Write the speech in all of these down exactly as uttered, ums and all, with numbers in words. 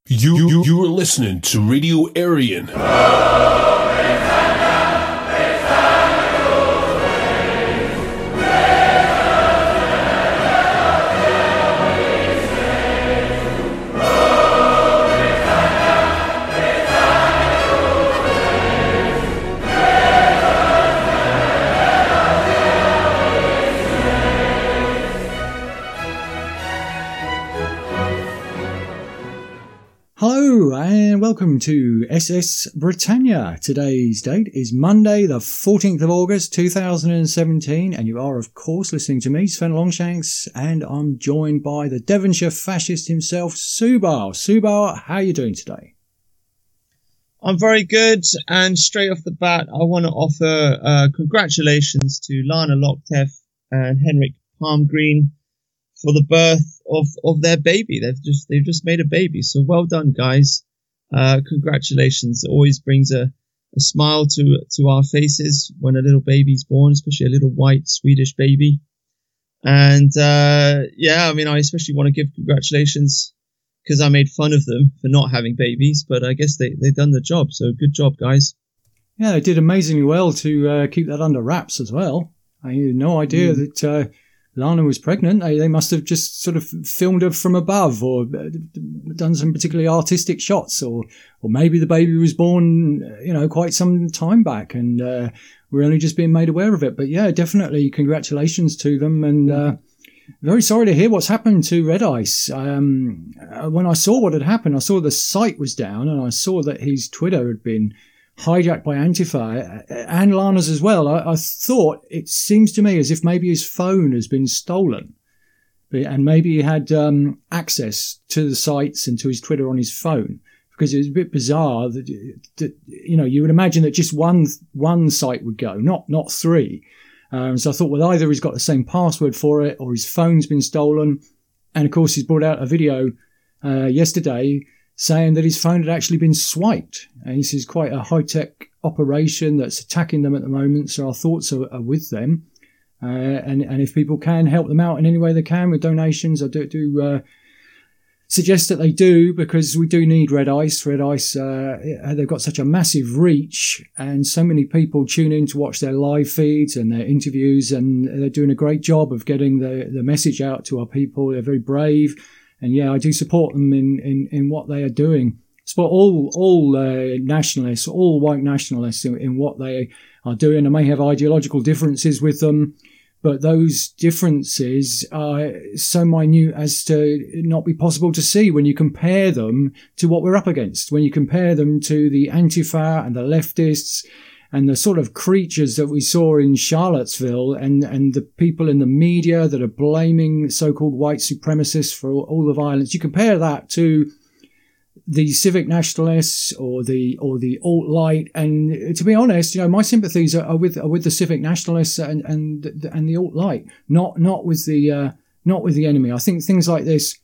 You, you, you are listening to Radio Aryan. Hello and welcome to S S Britannia. Today's date is Monday the fourteenth of August two thousand seventeen, and you are of course listening to me, Sven Longshanks, and I'm joined by the Devonshire fascist himself, Subal. Subal, how are you doing today? I'm very good, and straight off the bat I want to offer uh, congratulations to Lana Lockteff and Henrik Palmgreen for the birth of, of their baby. They've just they've just made a baby. So well done, guys. Uh, congratulations. It always brings a, a smile to to our faces when a little baby's born, especially a little white Swedish baby. And uh, yeah, I mean, I especially want to give congratulations because I made fun of them for not having babies, but I guess they, they've done the job. So good job, guys. Yeah, they did amazingly well to uh, keep that under wraps as well. I had no idea mm. that... Uh, Lana was pregnant. They, they must have just sort of filmed her from above or done some particularly artistic shots, or or maybe the baby was born, you know, quite some time back and uh, we're only just being made aware of it. But yeah, definitely congratulations to them, and uh, very sorry to hear what's happened to Red Ice. Um, when I saw what had happened, I saw the site was down and I saw that his Twitter had been hijacked by Antifa and Lana's as well. I, I thought, it seems to me as if maybe his phone has been stolen and maybe he had um, access to the sites and to his Twitter on his phone, because it was a bit bizarre that, that you know, you would imagine that just one one site would go, not not three. Um, so I thought, well, either he's got the same password for it or his phone's been stolen. And of course, he's brought out a video uh, yesterday saying that his phone had actually been swiped. And this is quite a high-tech operation that's attacking them at the moment, so our thoughts are, are with them. Uh, and, and if people can help them out in any way they can with donations, I do, do uh, suggest that they do, because we do need Red Ice. Red Ice, uh, they've got such a massive reach, and so many people tune in to watch their live feeds and their interviews, and they're doing a great job of getting the, the message out to our people. They're very brave. And yeah, I do support them in, in, in what they are doing. Support all all uh, nationalists, all white nationalists in, in what they are doing. I may have ideological differences with them, but those differences are so minute as to not be possible to see when you compare them to what we're up against. When you compare them to the Antifa and the leftists and the sort of creatures that we saw in Charlottesville, and, and the people in the media that are blaming so-called white supremacists for all, all the violence. You compare that to the civic nationalists or the or the alt-right, and to be honest, you know, my sympathies are, are with are with the civic nationalists and and and the alt-right, not not with the uh, not with the enemy. I think things like this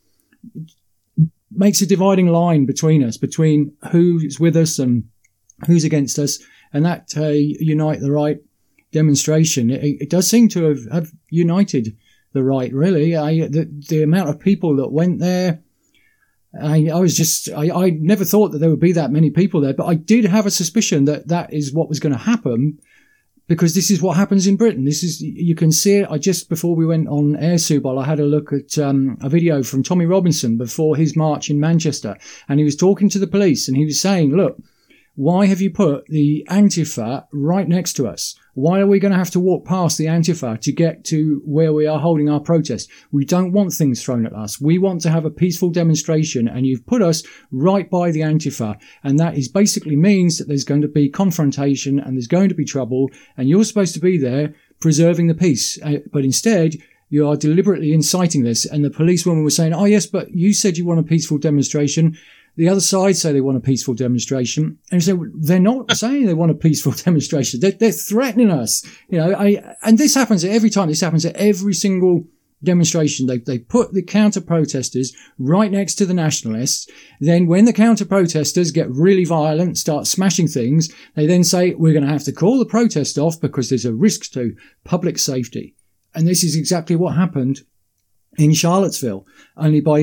makes a dividing line between us, between who's with us and who's against us. And that uh, Unite the Right demonstration, it, it does seem to have, have united the right, really. I, the, the amount of people that went there, I, I was just, I, I never thought that there would be that many people there, but I did have a suspicion that that is what was going to happen, because this is what happens in Britain. This is, you can see it. I just, before we went on air, Subal, I had a look at um, a video from Tommy Robinson before his march in Manchester, and he was talking to the police and he was saying, look, why have you put the Antifa right next to us? Why are we going to have to walk past the Antifa to get to where we are holding our protest? We don't want things thrown at us. We want to have a peaceful demonstration, and you've put us right by the Antifa. And that is basically means that there's going to be confrontation and there's going to be trouble, and you're supposed to be there preserving the peace. Uh, but instead, you are deliberately inciting this. And the policewoman was saying, oh yes, but you said you want a peaceful demonstration. The other side say they want a peaceful demonstration, and so they're not saying they want a peaceful demonstration. They're, they're threatening us, you know. I, and this happens every time. This happens at every single demonstration. They they put the counter protesters right next to the nationalists. Then, when the counter protesters get really violent, start smashing things, they then say we're going to have to call the protest off because there's a risk to public safety. And this is exactly what happened in Charlottesville, only by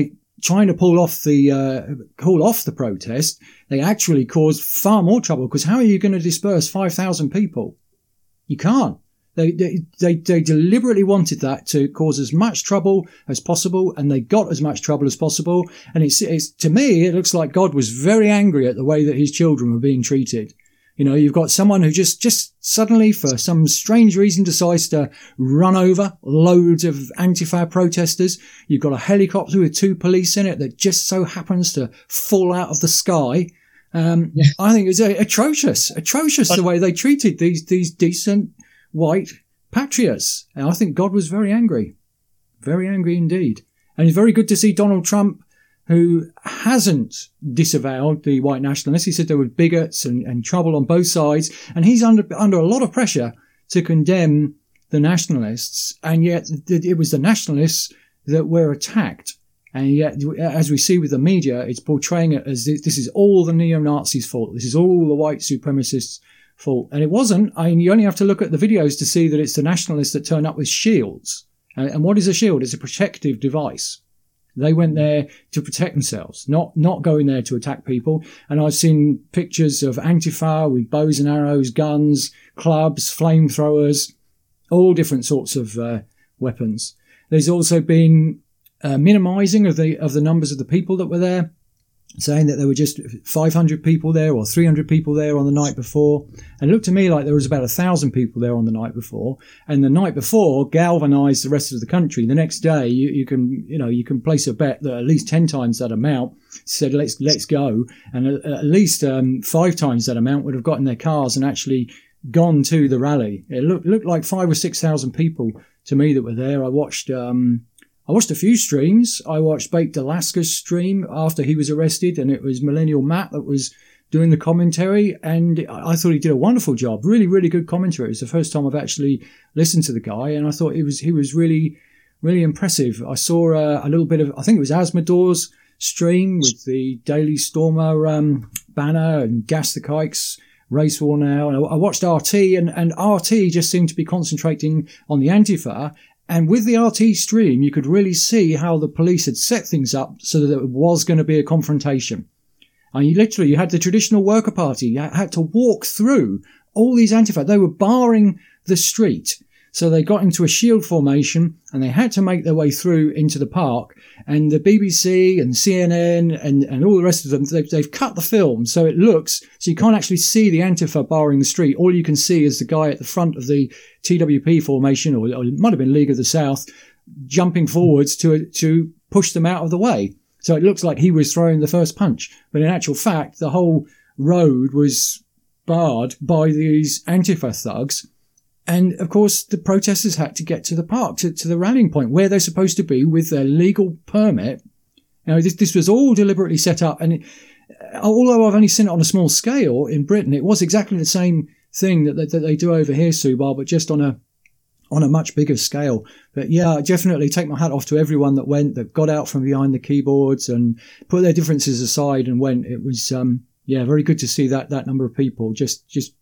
trying to pull off the uh, call off the protest, they actually caused far more trouble. Because how are you going to disperse five thousand people? You can't. They, they they they deliberately wanted that to cause as much trouble as possible, and they got as much trouble as possible. And it's it's to me, it looks like God was very angry at the way that his children were being treated. You know, you've got someone who just, just suddenly, for some strange reason, decides to run over loads of Antifa protesters. You've got a helicopter with two police in it that just so happens to fall out of the sky. Um, yeah. I think it's atrocious, atrocious but, the way they treated these, these decent white patriots. And I think God was very angry, very angry indeed. And it's very good to see Donald Trump, who hasn't disavowed the white nationalists. He said there were bigots and, and trouble on both sides. And he's under under a lot of pressure to condemn the nationalists. And yet it was the nationalists that were attacked. And yet, as we see with the media, it's portraying it as this is all the neo-Nazis' fault. This is all the white supremacists' fault. And it wasn't. I mean, you only have to look at the videos to see that it's the nationalists that turn up with shields. And what is a shield? It's a protective device. They went there to protect themselves, not not going there to attack people. And I've seen pictures of Antifa with bows and arrows, guns, clubs, flamethrowers, all different sorts of uh, weapons. There's also been uh, minimising of the of the numbers of the people that were there, saying that there were just five hundred people there or three hundred people there on the night before. And it looked to me like there was about one thousand people there on the night before. And the night before galvanised the rest of the country. The next day, you, you can, you know, you can place a bet that at least ten times that amount said, let's, let's go. And at, at least um, five times that amount would have got in their cars and actually gone to the rally. It looked, looked like five or six thousand people to me that were there. I watched, um, I watched a few streams. I watched Baked Alaska's stream after he was arrested, and it was Millennial Matt that was doing the commentary, and I thought he did a wonderful job. Really, really good commentary. It was the first time I've actually listened to the guy, and I thought he was he was really, really impressive. I saw uh, a little bit of, I think it was Asmodee's stream with the Daily Stormer um, banner and Gas the Kikes race war now. And I watched R T, and, and R T just seemed to be concentrating on the Antifa. And with the R T stream, you could really see how the police had set things up so that it was going to be a confrontation. And you literally, you had the traditional worker party. You had to walk through all these Antifa. They were barring the street. So they got into a shield formation and they had to make their way through into the park. And the B B C and C N N and, and all the rest of them, they've, they've cut the film so it looks, so you can't actually see the Antifa barring the street. All you can see is the guy at the front of the T W P formation, or, or it might have been League of the South, jumping forwards to, to push them out of the way. So it looks like he was throwing the first punch. But in actual fact, the whole road was barred by these Antifa thugs. And, of course, the protesters had to get to the park, to, to the rallying point, where they're supposed to be with their legal permit. You know, this, this was all deliberately set up. And it, although I've only seen it on a small scale in Britain, it was exactly the same thing that, that, that they do over here, Subal, but just on a on a much bigger scale. But, yeah, definitely take my hat off to everyone that went, that got out from behind the keyboards and put their differences aside and went. It was, um, yeah, very good to see that that number of people just just.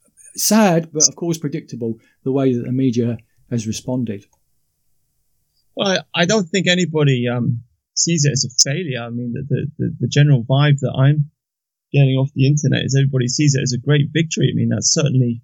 Sad, but of course predictable, the way that the media has responded. Well, I, I don't think anybody um, sees it as a failure. I mean, the, the, the, the general vibe that I'm getting off the internet is everybody sees it as a great victory. I mean, that's certainly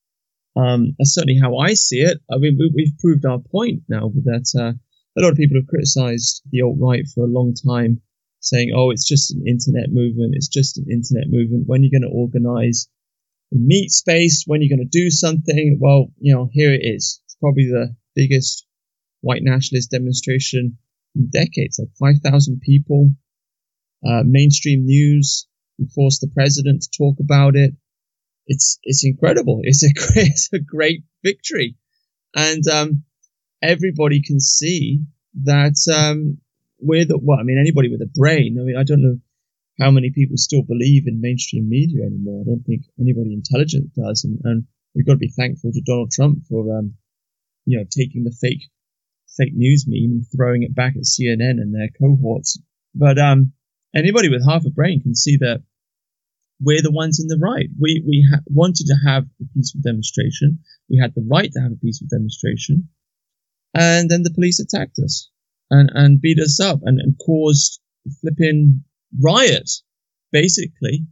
um, that's certainly how I see it. I mean, we, we've proved our point now with that. Uh, a lot of people have criticised the alt-right for a long time, saying, oh, it's just an internet movement. It's just an internet movement. When are you going to organise meet space, when you're going to do something? Well, you know, here it is. It's probably the biggest white nationalist demonstration in decades, like five thousand people. Uh, mainstream news, we forced the president to talk about it. It's it's incredible. It's a great, it's a great victory, and um, everybody can see that um, we're the. Well, I mean, anybody with a brain. I mean, I don't know how many people still believe in mainstream media anymore. I don't think anybody intelligent does. And, and we've got to be thankful to Donald Trump for, um, you know, taking the fake, fake news meme and throwing it back at C N N and their cohorts. But, um, anybody with half a brain can see that we're the ones in the right. We, we ha- wanted to have a peaceful demonstration. We had the right to have a peaceful demonstration. And then the police attacked us and, and beat us up and, and caused flipping riot, basically.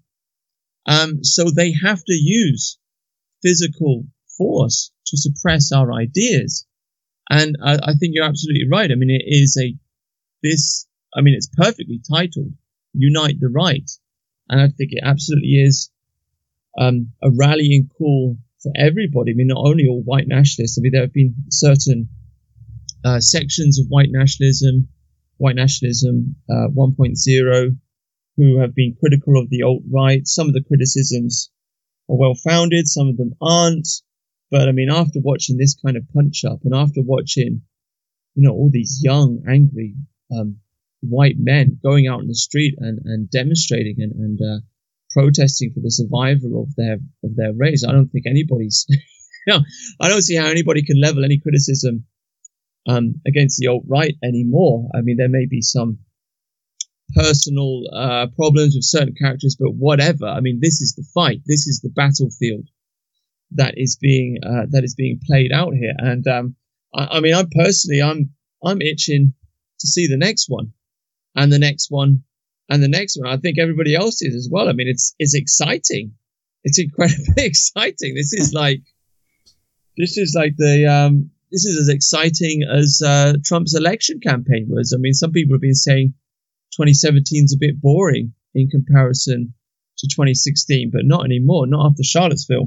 Um, so they have to use physical force to suppress our ideas. And I, I think you're absolutely right. I mean, it is a, this, I mean, it's perfectly titled, Unite the Right. And I think it absolutely is um, a rallying call for everybody. I mean, not only all white nationalists. I mean, there have been certain uh, sections of white nationalism, white nationalism uh, one point oh, who have been critical of the alt-right. Some of the criticisms are well-founded, some of them aren't. But I mean, after watching this kind of punch-up, and after watching, you know, all these young, angry um, white men going out in the street and, and demonstrating and, and uh, protesting for the survival of their of their race, I don't think anybody's, you know, I don't see how anybody can level any criticism um, against the alt-right anymore. I mean, there may be some personal uh, problems with certain characters, but whatever. I mean, this is the fight. This is the battlefield that is being uh, that is being played out here. And um, I, I mean, I'm personally, I'm I'm itching to see the next one, and the next one, and the next one. I think everybody else is as well. I mean, it's it's exciting. It's incredibly exciting. This is like this is like the um, this is as exciting as uh, Trump's election campaign was. I mean, some people have been saying twenty seventeen is a bit boring in comparison to twenty sixteen, but not anymore. Not after Charlottesville.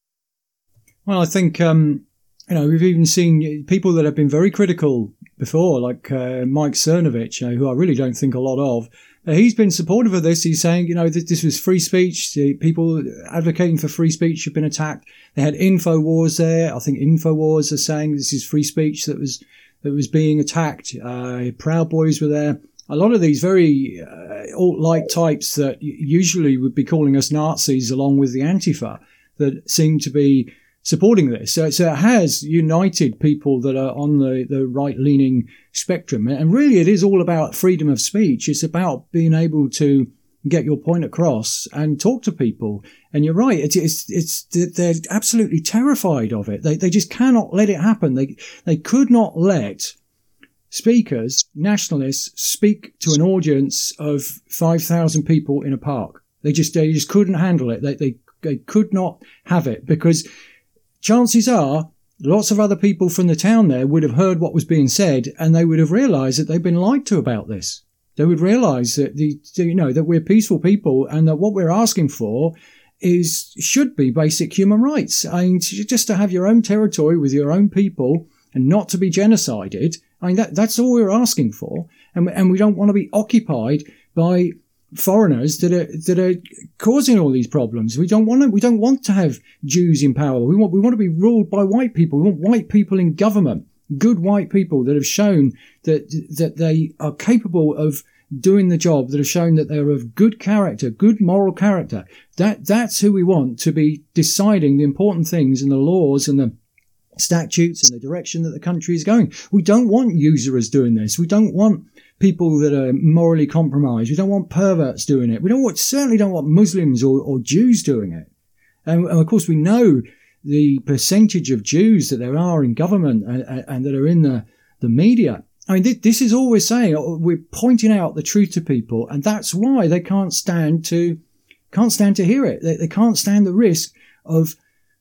Well, I think, um, you know, we've even seen people that have been very critical before, like uh, Mike Cernovich, you know, who I really don't think a lot of. Uh, he's been supportive of this. He's saying, you know, that this was free speech. The people advocating for free speech have been attacked. They had InfoWars there. I think InfoWars are saying this is free speech that was that was being attacked. Uh, Proud Boys were there. A lot of these very uh, alt-like types that usually would be calling us Nazis along with the Antifa that seem to be supporting this. So, so it has united people that are on the, the right-leaning spectrum. And really it is all about freedom of speech. It's about being able to get your point across and talk to people. And you're right. It's, it's, it's, they're absolutely terrified of it. They, they just cannot let it happen. They, they could not let speakers, nationalists, speak to an audience of five thousand people in a park. They just, they just couldn't handle it. They, they, they could not have it because chances are lots of other people from the town there would have heard what was being said and they would have realized that they've been lied to about this. They would realize that the, you know, that we're peaceful people and that what we're asking for is, should be basic human rights. I mean, just to have your own territory with your own people and not to be genocided. I mean, that, that's all we're asking for. And, and we don't want to be occupied by foreigners that are, that are causing all these problems. We don't want to, we don't want to have Jews in power. We want, we want to be ruled by white people. We want white people in government, good white people that have shown that, that they are capable of doing the job, that have shown that they're of good character, good moral character. That, that's who we want to be deciding the important things and the laws and the statutes and the direction that the country is going. We don't want usurers doing this. We don't want people that are morally compromised. We don't want perverts doing it. We don't want, certainly don't want Muslims or, or Jews doing it. And, and of course, we know the percentage of Jews that there are in government and, and that are in the, the media. I mean, th- this is all we're saying. We're pointing out the truth to people, and that's why they can't stand to can't stand to hear it. They, they can't stand the risk of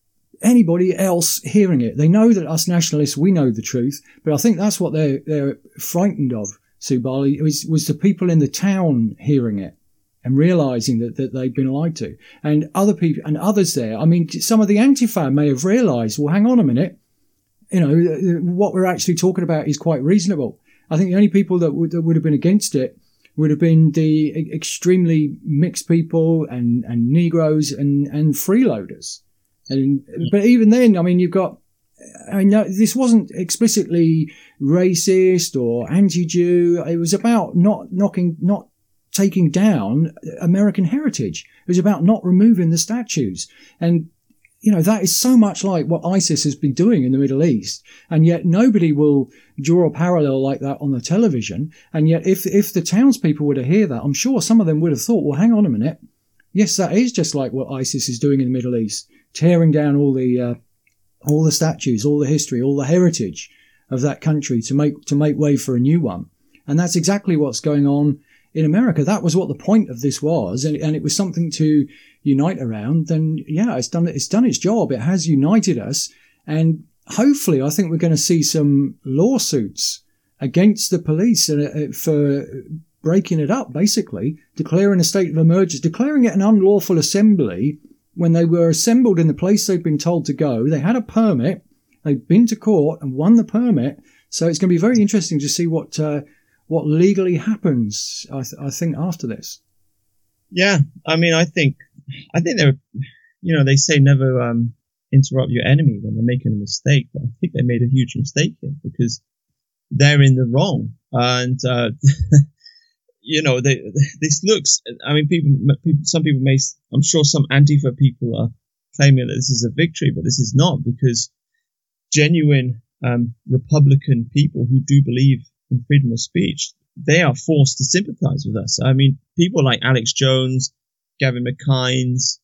anybody else hearing it. They know that us nationalists, we know the truth, but I think that's what they're they're frightened of. Subali, was, was the people in the town hearing it and realizing that, that they'd been lied to. And other people and others there, I mean, some of the Antifa may have realized, well, hang on a minute, you know, what we're actually talking about is quite reasonable. I think the only people that would, that would have been against it would have been the extremely mixed people and, and Negroes and, and freeloaders. And, but even then, I mean, you've got, I mean, this wasn't explicitly racist or anti-Jew. It was about not knocking, not taking down American heritage. It was about not removing the statues. And, you know, that is so much like what ISIS has been doing in the Middle East. And yet nobody will draw a parallel like that on the television. And yet if, if the townspeople were to hear that, I'm sure some of them would have thought, well, hang on a minute. Yes, that is just like what ISIS is doing in the Middle East, tearing down all the, uh, all the statues, all the history, all the heritage of that country to make, to make way for a new one. And that's exactly what's going on in America that was what the point of this was, and, and it was something to unite around, then yeah, it's done it's done its job. It has united us, and hopefully I think we're going to see some lawsuits against the police for breaking it up, basically declaring a state of emergency, declaring it an unlawful assembly when they were assembled in the place they'd been told to go. They had a permit, they'd been to court and won the permit. So it's going to be very interesting to see what uh, what legally happens, I, th- I think, after this. Yeah, I mean, I think, I think they're, you know, they say never um, interrupt your enemy when they're making a mistake, but I think they made a huge mistake here because they're in the wrong. And, uh, you know, they, this looks, I mean, people, people, some people may, I'm sure some Antifa people are claiming that this is a victory, but this is not, because genuine um, Republican people who do believe in freedom of speech, they are forced to sympathize with us. I mean, people like Alex Jones, Gavin McKines,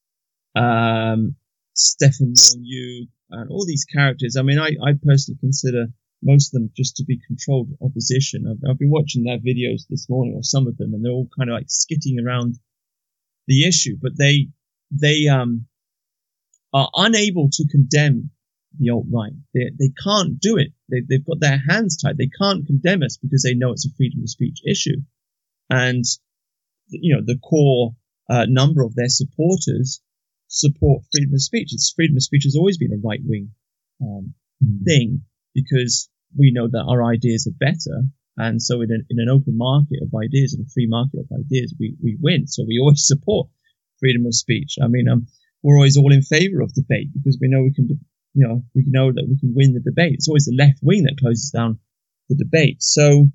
um, Stefan Molyneux, and all these characters. I mean, I, I personally consider most of them just to be controlled opposition. I've, I've been watching their videos this morning, or some of them, and they're all kind of like skitting around the issue, but they, they, um, are unable to condemn the alt-right. They, they can't do it. They, they've got their hands tied. They can't condemn us because they know it's a freedom of speech issue. And, you know, the core uh, number of their supporters support freedom of speech. It's freedom of speech has always been a right-wing um, mm. thing, because we know that our ideas are better. And so in an, in an open market of ideas, in a free market of ideas, we, we win. So we always support freedom of speech. I mean, um, we're always all in favor of debate because we know we can, you know, we know that we can win the debate. It's always the left wing that closes down the debate. So,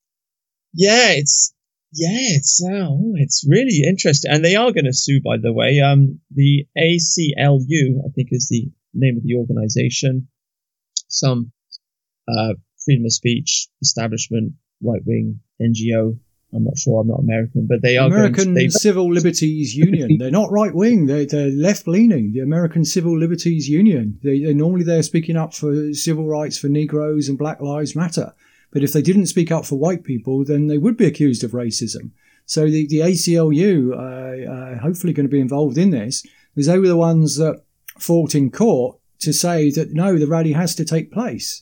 yeah, it's, yeah, it's, oh, it's really interesting. And they are going to sue, by the way. Um, the A C L U, I think is the name of the organization. Some, uh, freedom of speech establishment, right wing N G O. I'm not sure. I'm not American, but they are American going to, Civil Liberties Union. They're not right wing. They're, they're left leaning. The American Civil Liberties Union. They, they normally they're speaking up for civil rights for Negroes and Black Lives Matter. But if they didn't speak up for white people, then they would be accused of racism. So the, the A C L U uh, uh, hopefully going to be involved in this, because they were the ones that fought in court to say that no, the rally has to take place.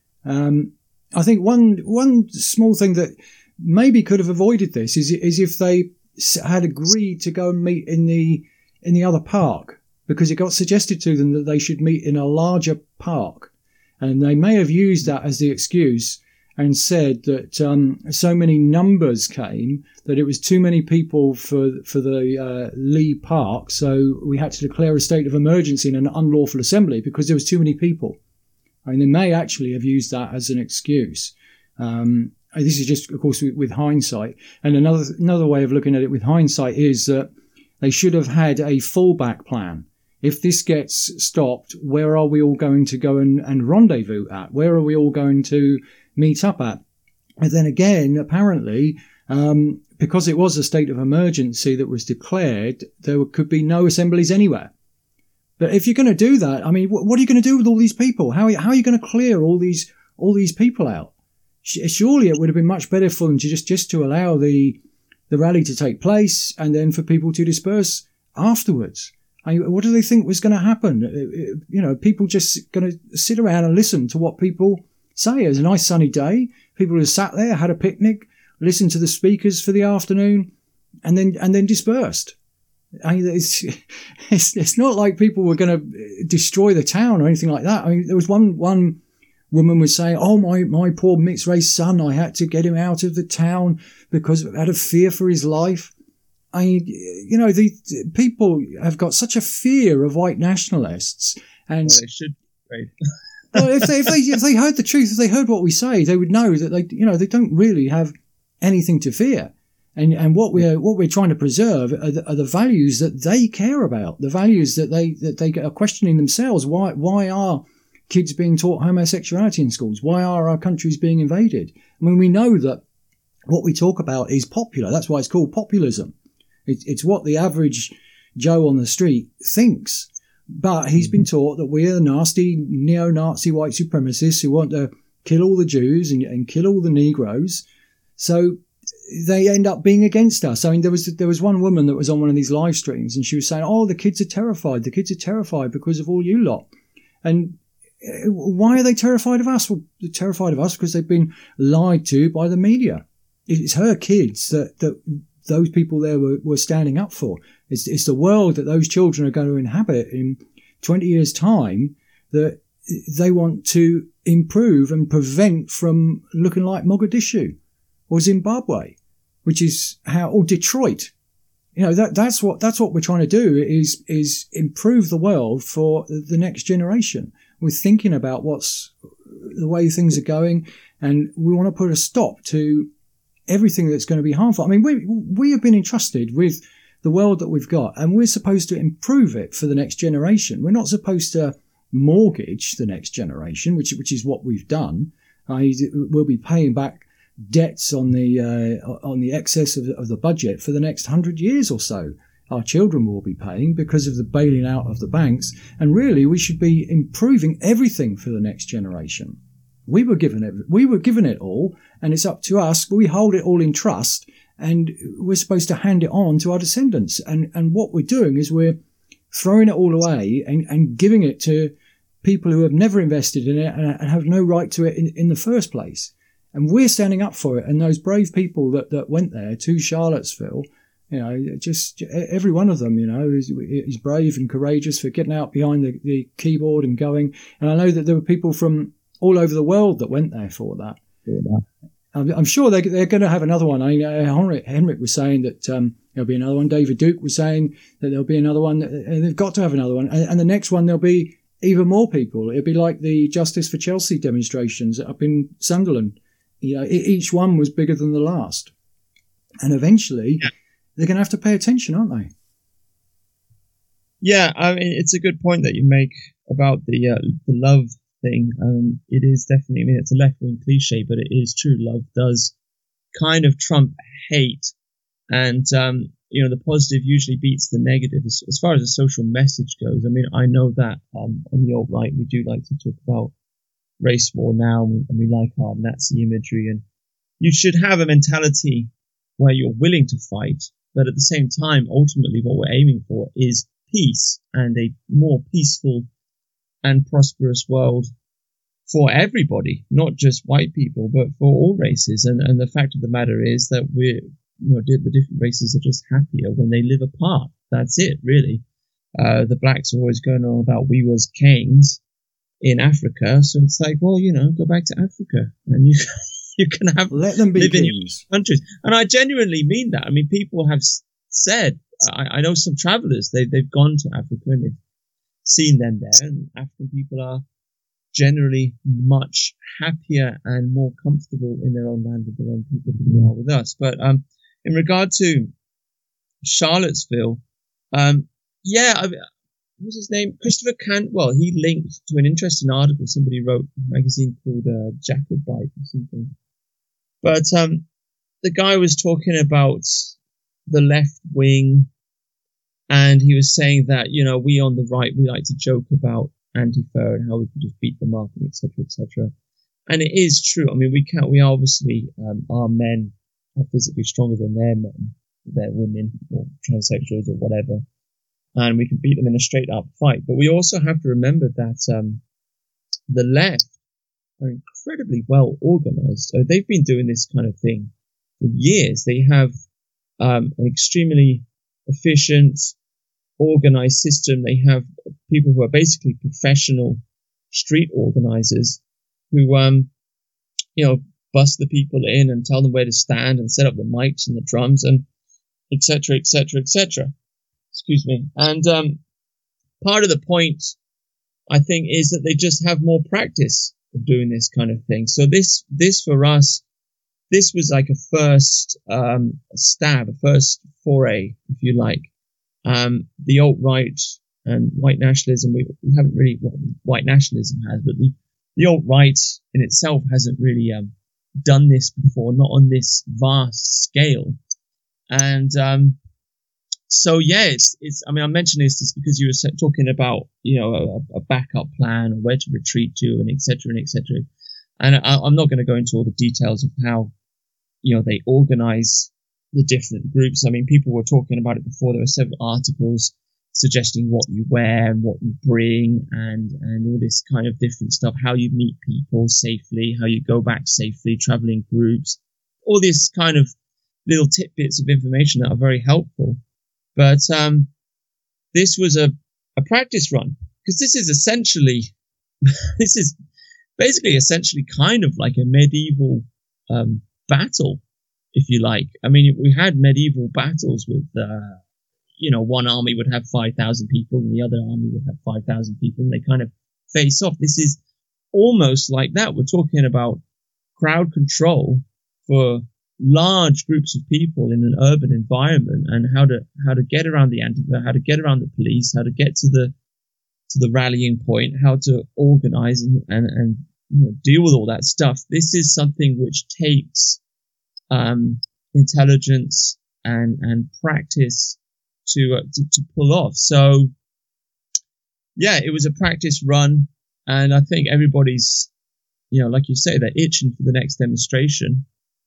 Um, I think one one small thing that maybe could have avoided this is is if they had agreed to go and meet in the in the other park, because it got suggested to them that they should meet in a larger park, and they may have used that as the excuse and said that um, so many numbers came that it was too many people for for the uh, Lee Park, so we had to declare a state of emergency in an unlawful assembly because there was too many people. I mean, they may actually have used that as an excuse. Um, this is just, of course, with, with hindsight. And another another way of looking at it with hindsight is that they should have had a fallback plan. If this gets stopped, where are we all going to go and, and rendezvous at? Where are we all going to meet up at? And then again, apparently, um, because it was a state of emergency that was declared, there could be no assemblies anywhere. But if you're going to do that, I mean, what are you going to do with all these people? How, how are you going to clear all these all these people out? Surely it would have been much better for them to just, just to allow the the rally to take place and then for people to disperse afterwards. I mean, what do they think was going to happen? You know, people just going to sit around and listen to what people say. It was a nice sunny day. People have sat there, had a picnic, listened to the speakers for the afternoon, and then and then dispersed. I mean, it's, it's, it's not like people were going to destroy the town or anything like that. I mean, there was one, one woman was saying, oh, my, my poor mixed race son, I had to get him out of the town because out of fear for his life. I mean, you know, the, the people have got such a fear of white nationalists. And well, they should, right? Well, if they, if they, if they heard the truth, if they heard what we say, they would know that they, you know, they don't really have anything to fear. And and what we're what we're trying to preserve are the, are the values that they care about, the values that they that they are questioning themselves. Why why are kids being taught homosexuality in schools? Why are our countries being invaded? I mean, we know that what we talk about is popular. That's why it's called populism. It, it's what the average Joe on the street thinks. But he's been taught that we're nasty neo-Nazi white supremacists who want to kill all the Jews and, and kill all the Negroes. So they end up being against us. I mean, there was there was one woman that was on one of these live streams, and she was saying, "Oh, the kids are terrified. The kids are terrified because of all you lot." And why are they terrified of us? Well, they're terrified of us because they've been lied to by the media. It's her kids that, that those people there were, were standing up for. It's, it's the world that those children are going to inhabit in twenty years' time that they want to improve and prevent from looking like Mogadishu or Zimbabwe, which is how, or Detroit. You know, that, that's what, that's what we're trying to do is, is improve the world for the next generation. We're thinking about what's the way things are going, and we want to put a stop to everything that's going to be harmful. I mean, we, we have been entrusted with the world that we've got, and we're supposed to improve it for the next generation. We're not supposed to mortgage the next generation, which, which is what we've done. I, we'll be paying back debts on the uh, on the excess of the, of the budget for the next hundred years or so. Our children will be paying because of the bailing out of the banks, and really we should be improving everything for the next generation. We were given it, we were given it all, and it's up to us. We hold it all in trust, and we're supposed to hand it on to our descendants. And and what we're doing is we're throwing it all away and, and giving it to people who have never invested in it and, and have no right to it in, in the first place. And we're standing up for it. And those brave people that, that went there to Charlottesville, you know, just every one of them, you know, is, is brave and courageous for getting out behind the, the keyboard and going. And I know that there were people from all over the world that went there for that. Yeah. I'm, I'm sure they, they're going to have another one. I mean, uh, Henrik, Henrik was saying that um, there'll be another one. David Duke was saying that there'll be another one. And they've got to have another one. And, and the next one, there'll be even more people. It'll be like the Justice for Chelsea demonstrations up in Sunderland. You know, each one was bigger than the last. And eventually, yeah. they're going to have to pay attention, aren't they? Yeah, I mean, it's a good point that you make about the uh, the love thing. Um, it is definitely, I mean, it's a left-wing cliche, but it is true. Love does kind of trump hate. And, um, you know, the positive usually beats the negative as, as far as the social message goes. I mean, I know that um, on the alt-right, we do like to talk about race war now, and we like our Nazi imagery, and you should have a mentality where you're willing to fight, but at the same time, ultimately what we're aiming for is peace and a more peaceful and prosperous world for everybody, not just white people, but for all races. And, and the fact of the matter is that we're, you know, the different races are just happier when they live apart. That's it, really. Uh, the blacks are always going on about we was kings in Africa, so it's like, well, you know, go back to Africa and you you can have let them be live kings. in your countries. And I genuinely mean that. I mean, people have said, I, I know some travelers, they they've gone to Africa and they've seen them there, and African people are generally much happier and more comfortable in their own land with their own people than they are with us. But um, in regard to Charlottesville, um, yeah. I, What was his name? Christopher Cantwell. He linked to an interesting article somebody wrote in a magazine called uh, Jacobite or something. But um, the guy was talking about the left wing, and he was saying that, you know, we on the right, we like to joke about Antifa and how we can just beat them up and et cetera, et cetera. And it is true. I mean, we can't, we obviously, um, our men are physically stronger than their men, their women or transsexuals or whatever. And we can beat them in a straight up fight. But we also have to remember that um, the left are incredibly well organized. So they've been doing this kind of thing for years. They have um, an extremely efficient, organized system. They have people who are basically professional street organizers who, um, you know, bust the people in and tell them where to stand and set up the mics and the drums and et cetera, et cetera, et cetera. Excuse me. And um, part of the point, I think, is that they just have more practice of doing this kind of thing. So this, this for us, this was like a first um, stab, a first foray, if you like. Um, the alt-right and white nationalism, we, we haven't really, well, white nationalism has, but the, the alt-right in itself hasn't really um, done this before, not on this vast scale. And um, so, yeah, it's, it's, I mean, I mentioned this just because you were talking about, you know, a, a backup plan or where to retreat to and et cetera and et cetera. And I, I'm not going to go into all the details of how, you know, they organize the different groups. I mean, people were talking about it before. There were several articles suggesting what you wear and what you bring and, and all this kind of different stuff, how you meet people safely, how you go back safely, traveling groups, all these kind of little tidbits of information that are very helpful. But um, this was a, a practice run, because this is essentially, this is basically essentially kind of like a medieval um, battle, if you like. I mean, we had medieval battles with, uh, you know, one army would have five thousand people and the other army would have five thousand people, and they kind of face off. This is almost like that. We're talking about crowd control for large groups of people in an urban environment, and how to how to get around the Antifa, how to get around the police, how to get to the to the rallying point, how to organize and and, and you know, deal with all that stuff. This is something which takes um, intelligence and and practice to, uh, to to pull off. So yeah, it was a practice run, and I think everybody's, you know, like you say, they're itching for the next demonstration.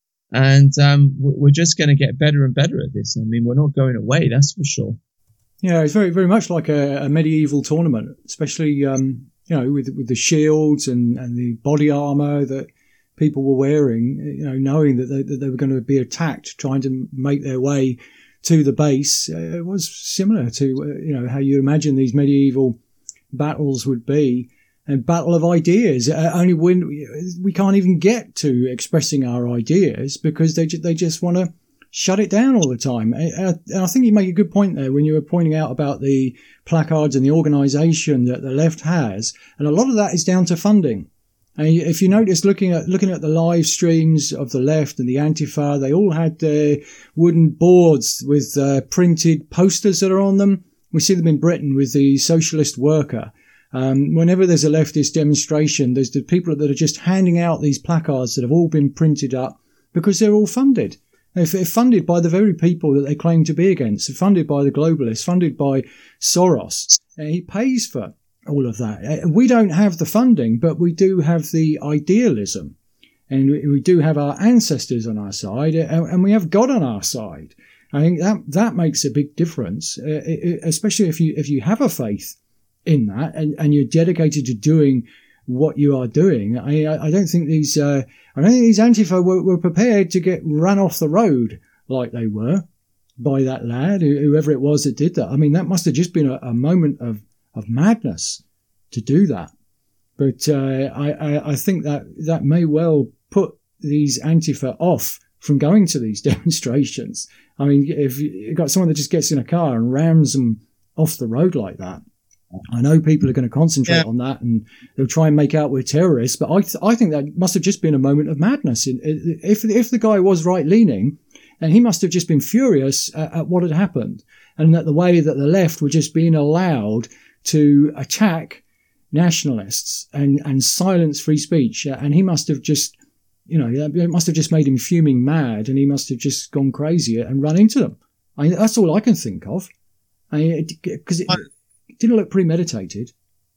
And um, we're just going to get better and better at this. I mean, we're not going away, that's for sure. Yeah, it's very, very much like a, a medieval tournament, especially, um, you know, with with the shields and, and the body armor that people were wearing, you know, knowing that they, that they were going to be attacked, trying to make their way to the base. Uh, it was similar to, uh, you know, how you imagine these medieval battles would be. And battle of ideas. Uh, only when we can't even get to expressing our ideas because they ju- they just want to shut it down all the time. And I think you make a good point there when you were pointing out about the placards and the organisation that the left has, and a lot of that is down to funding. And if you notice, looking at looking at the live streams of the left and the Antifa, they all had their wooden boards with uh, printed posters that are on them. We see them in Britain with the Socialist Worker. Um, whenever there's a leftist demonstration, there's the people that are just handing out these placards that have all been printed up because they're all funded. They're funded by the very people that they claim to be against. They're funded by the globalists, funded by Soros. And he pays for all of that. We don't have the funding, but we do have the idealism. And we do have our ancestors on our side, and we have God on our side. I think that that makes a big difference, especially if you if you have a faith in that, and, and you're dedicated to doing what you are doing. I, I don't think these, uh, I don't think these Antifa were, were prepared to get run off the road like they were by that lad, whoever it was that did that. I mean, that must have just been a, a moment of, of madness to do that. But uh, I, I, I think that that may well put these Antifa off from going to these demonstrations. I mean, if you've got someone that just gets in a car and rams them off the road like that, I know people are going to concentrate yeah. on that, and they'll try and make out we're terrorists. But I, th- I think that must have just been a moment of madness. If if the guy was right leaning, then he must have just been furious at, at what had happened, and that the way that the left were just being allowed to attack nationalists and and silence free speech. And he must have just, you know, it must have just made him fuming mad, and he must have just gone crazy and run into them. I mean, that's all I can think of. I mean, because it. it didn't look premeditated.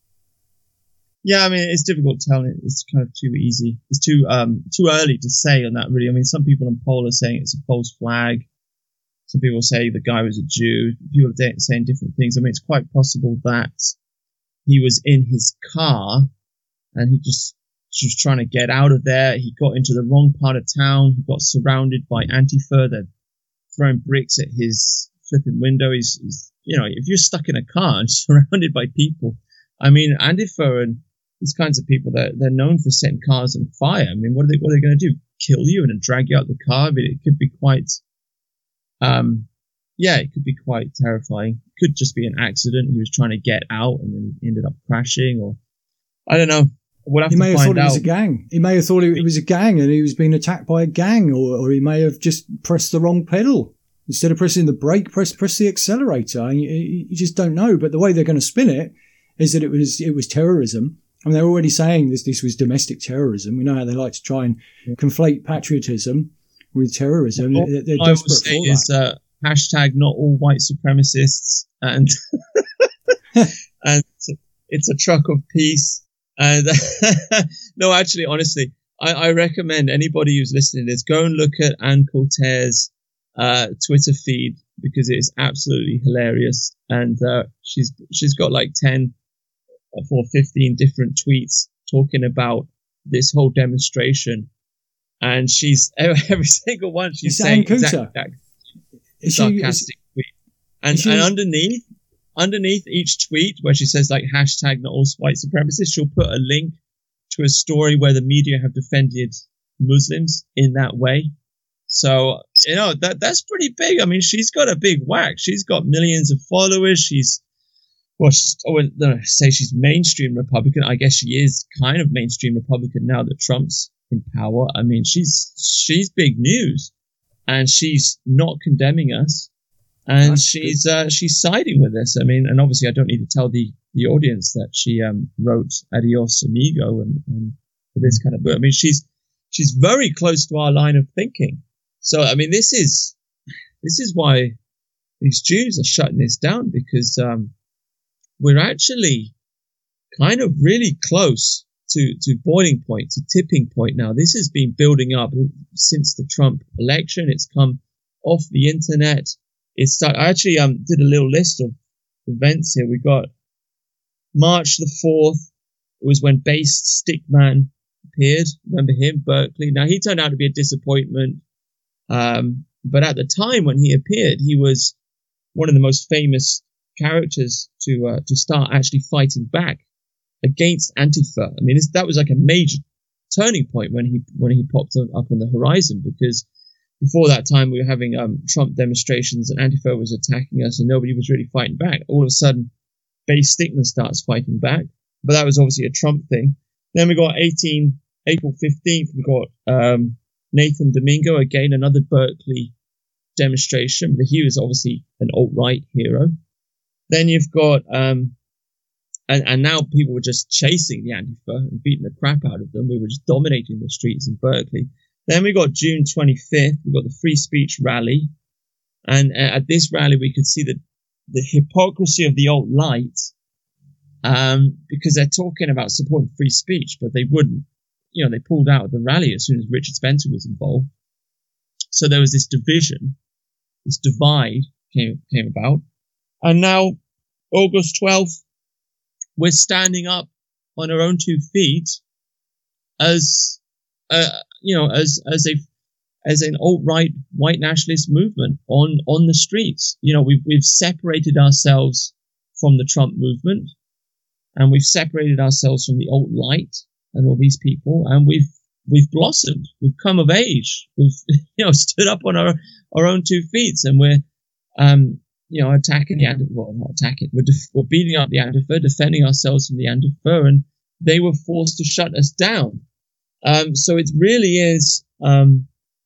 Yeah, I mean, it's difficult to tell. It's kind of too easy. It's too um too early to say on that, really. I mean, some people on poll are saying it's a false flag. Some people say the guy was a Jew. People are saying different things. I mean, it's quite possible that he was in his car and he just was trying to get out of there. He got into the wrong part of town. He got surrounded by Antifa. They're throwing bricks at his flipping window. He's, he's you know, if you're stuck in a car and surrounded by people, I mean, Antifa and these kinds of people, they're, they're known for setting cars on fire. I mean, what are they, what are they going to do? Kill you and then drag you out the car? I mean, it could be quite, um, yeah, it could be quite terrifying. It could just be an accident. He was trying to get out and then he ended up crashing, or I don't know. We'll have he to may have find thought out. it was a gang. He may have thought it was a gang and he was being attacked by a gang, or, or he may have just pressed the wrong pedal. Instead of pressing the brake, press press the accelerator. And you, you just don't know. But the way they're going to spin it is that it was it was terrorism. I mean, they're already saying this this was domestic terrorism. We know how they like to try and conflate patriotism with terrorism. Well, they're, they're I desperate will say for is, that. Uh, hashtag not all white supremacists, and and it's a truck of peace. And no, actually, honestly, I, I recommend anybody who's listening to this, go and look at Ann Coulter's uh, Twitter feed, because it is absolutely hilarious. And uh, she's she's got like ten or fifteen different tweets talking about this whole demonstration. And she's, every single one, she's it's saying Ann Coulter. exactly sarcastic tweet. And, she, and underneath, underneath each tweet where she says like hashtag not all white supremacists, she'll put a link to a story where the media have defended Muslims in that way. So, you know, that that's pretty big. I mean, she's got a big whack. She's got millions of followers. She's, well, she's, I wouldn't say she's mainstream Republican. I guess she is kind of mainstream Republican now that Trump's in power. I mean, she's she's big news, and she's not condemning us, and that's she's uh, she's siding with us. I mean, and obviously, I don't need to tell the the audience that she um, wrote Adios Amigo and, and this kind of book. I mean, she's she's very close to our line of thinking. So, I mean, this is this is why these Jews are shutting this down, because um, we're actually kind of really close to, to boiling point, to tipping point now. This has been building up since the Trump election. It's come off the internet. It's start, I actually um, did a little list of events here. We got March the fourth. It was when Based Stickman appeared. Remember him, Berkeley? Now, he turned out to be a disappointment. Um, but at the time when he appeared, he was one of the most famous characters to uh, to start actually fighting back against Antifa. I mean, this, that was like a major turning point when he when he popped up on the horizon, because before that time we were having um, Trump demonstrations and Antifa was attacking us and nobody was really fighting back. All of a sudden, Based Stickman starts fighting back, but that was obviously a Trump thing. Then we got eighteen April fifteenth. We got um, Nathan Domingo, again another Berkeley demonstration. But he was obviously an alt-right hero. Then you've got um, and, and now people were just chasing the Antifa and beating the crap out of them. We were just dominating the streets in Berkeley. Then we got June twenty-fifth. We got the free speech rally, and uh, at this rally we could see the the hypocrisy of the alt-right, um, because they're talking about supporting free speech, but they wouldn't. You know, they pulled out of the rally as soon as Richard Spencer was involved. So there was this division, this divide came came about, and now August twelfth, we're standing up on our own two feet as, uh, you know, as as a as an alt-right white nationalist movement on on the streets. You know, we've we've separated ourselves from the Trump movement, and we've separated ourselves from the alt-right and all these people, and we've we've blossomed. We've come of age. We've you know stood up on our our own two feet, and we're um you know attacking the Antifa. Well, not attacking. We're def- we're beating up the Antifa, defending ourselves from the Antifa, and they were forced to shut us down. Um, so it really is. Um,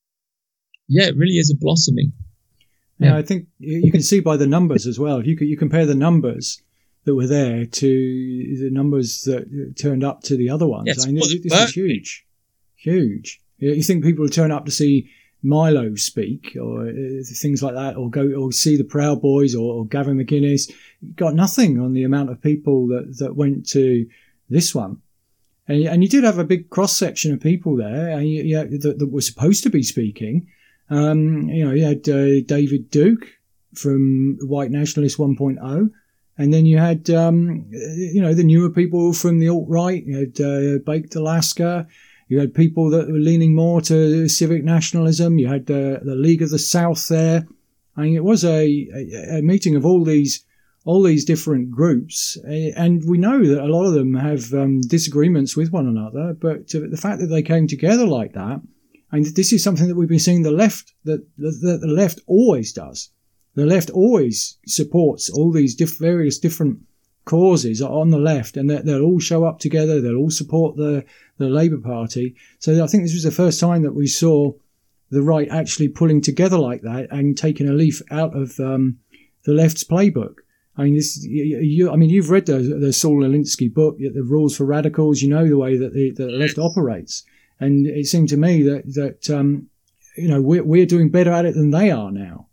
Yeah, it really is a blossoming. Yeah, yeah, I think you can see by the numbers as well. If you you compare the numbers that were there to the numbers that turned up to the other ones, yes, I mean, this, this is huge, huge. You think people will turn up to see Milo speak or uh, things like that, or go or see the Proud Boys or, or Gavin McInnes? Got nothing on the amount of people that, that went to this one. And, and you did have a big cross section of people there, and you, you, that, that were supposed to be speaking. Um, you know, you had uh, David Duke from White Nationalist one point oh, and then you had, um, you know, the newer people from the alt-right. You had uh, Baked Alaska. You had people that were leaning more to civic nationalism. You had uh, the League of the South there. I mean, it was a, a, a meeting of all these all these different groups, and we know that a lot of them have um, disagreements with one another. But uh, the fact that they came together like that. And this is something that we've been seeing the left, that the, the left always does. The left always supports all these diff, various different causes on the left, and they'll all show up together. They'll all support the, the Labour Party. So I think this was the first time that we saw the right actually pulling together like that and taking a leaf out of um, the left's playbook. I mean, this. You, you, I mean, you've read the, the Saul Alinsky book, The Rules for Radicals. You know the way that the, the left operates. And it seemed to me that, that um, you know, we're, we're doing better at it than they are now.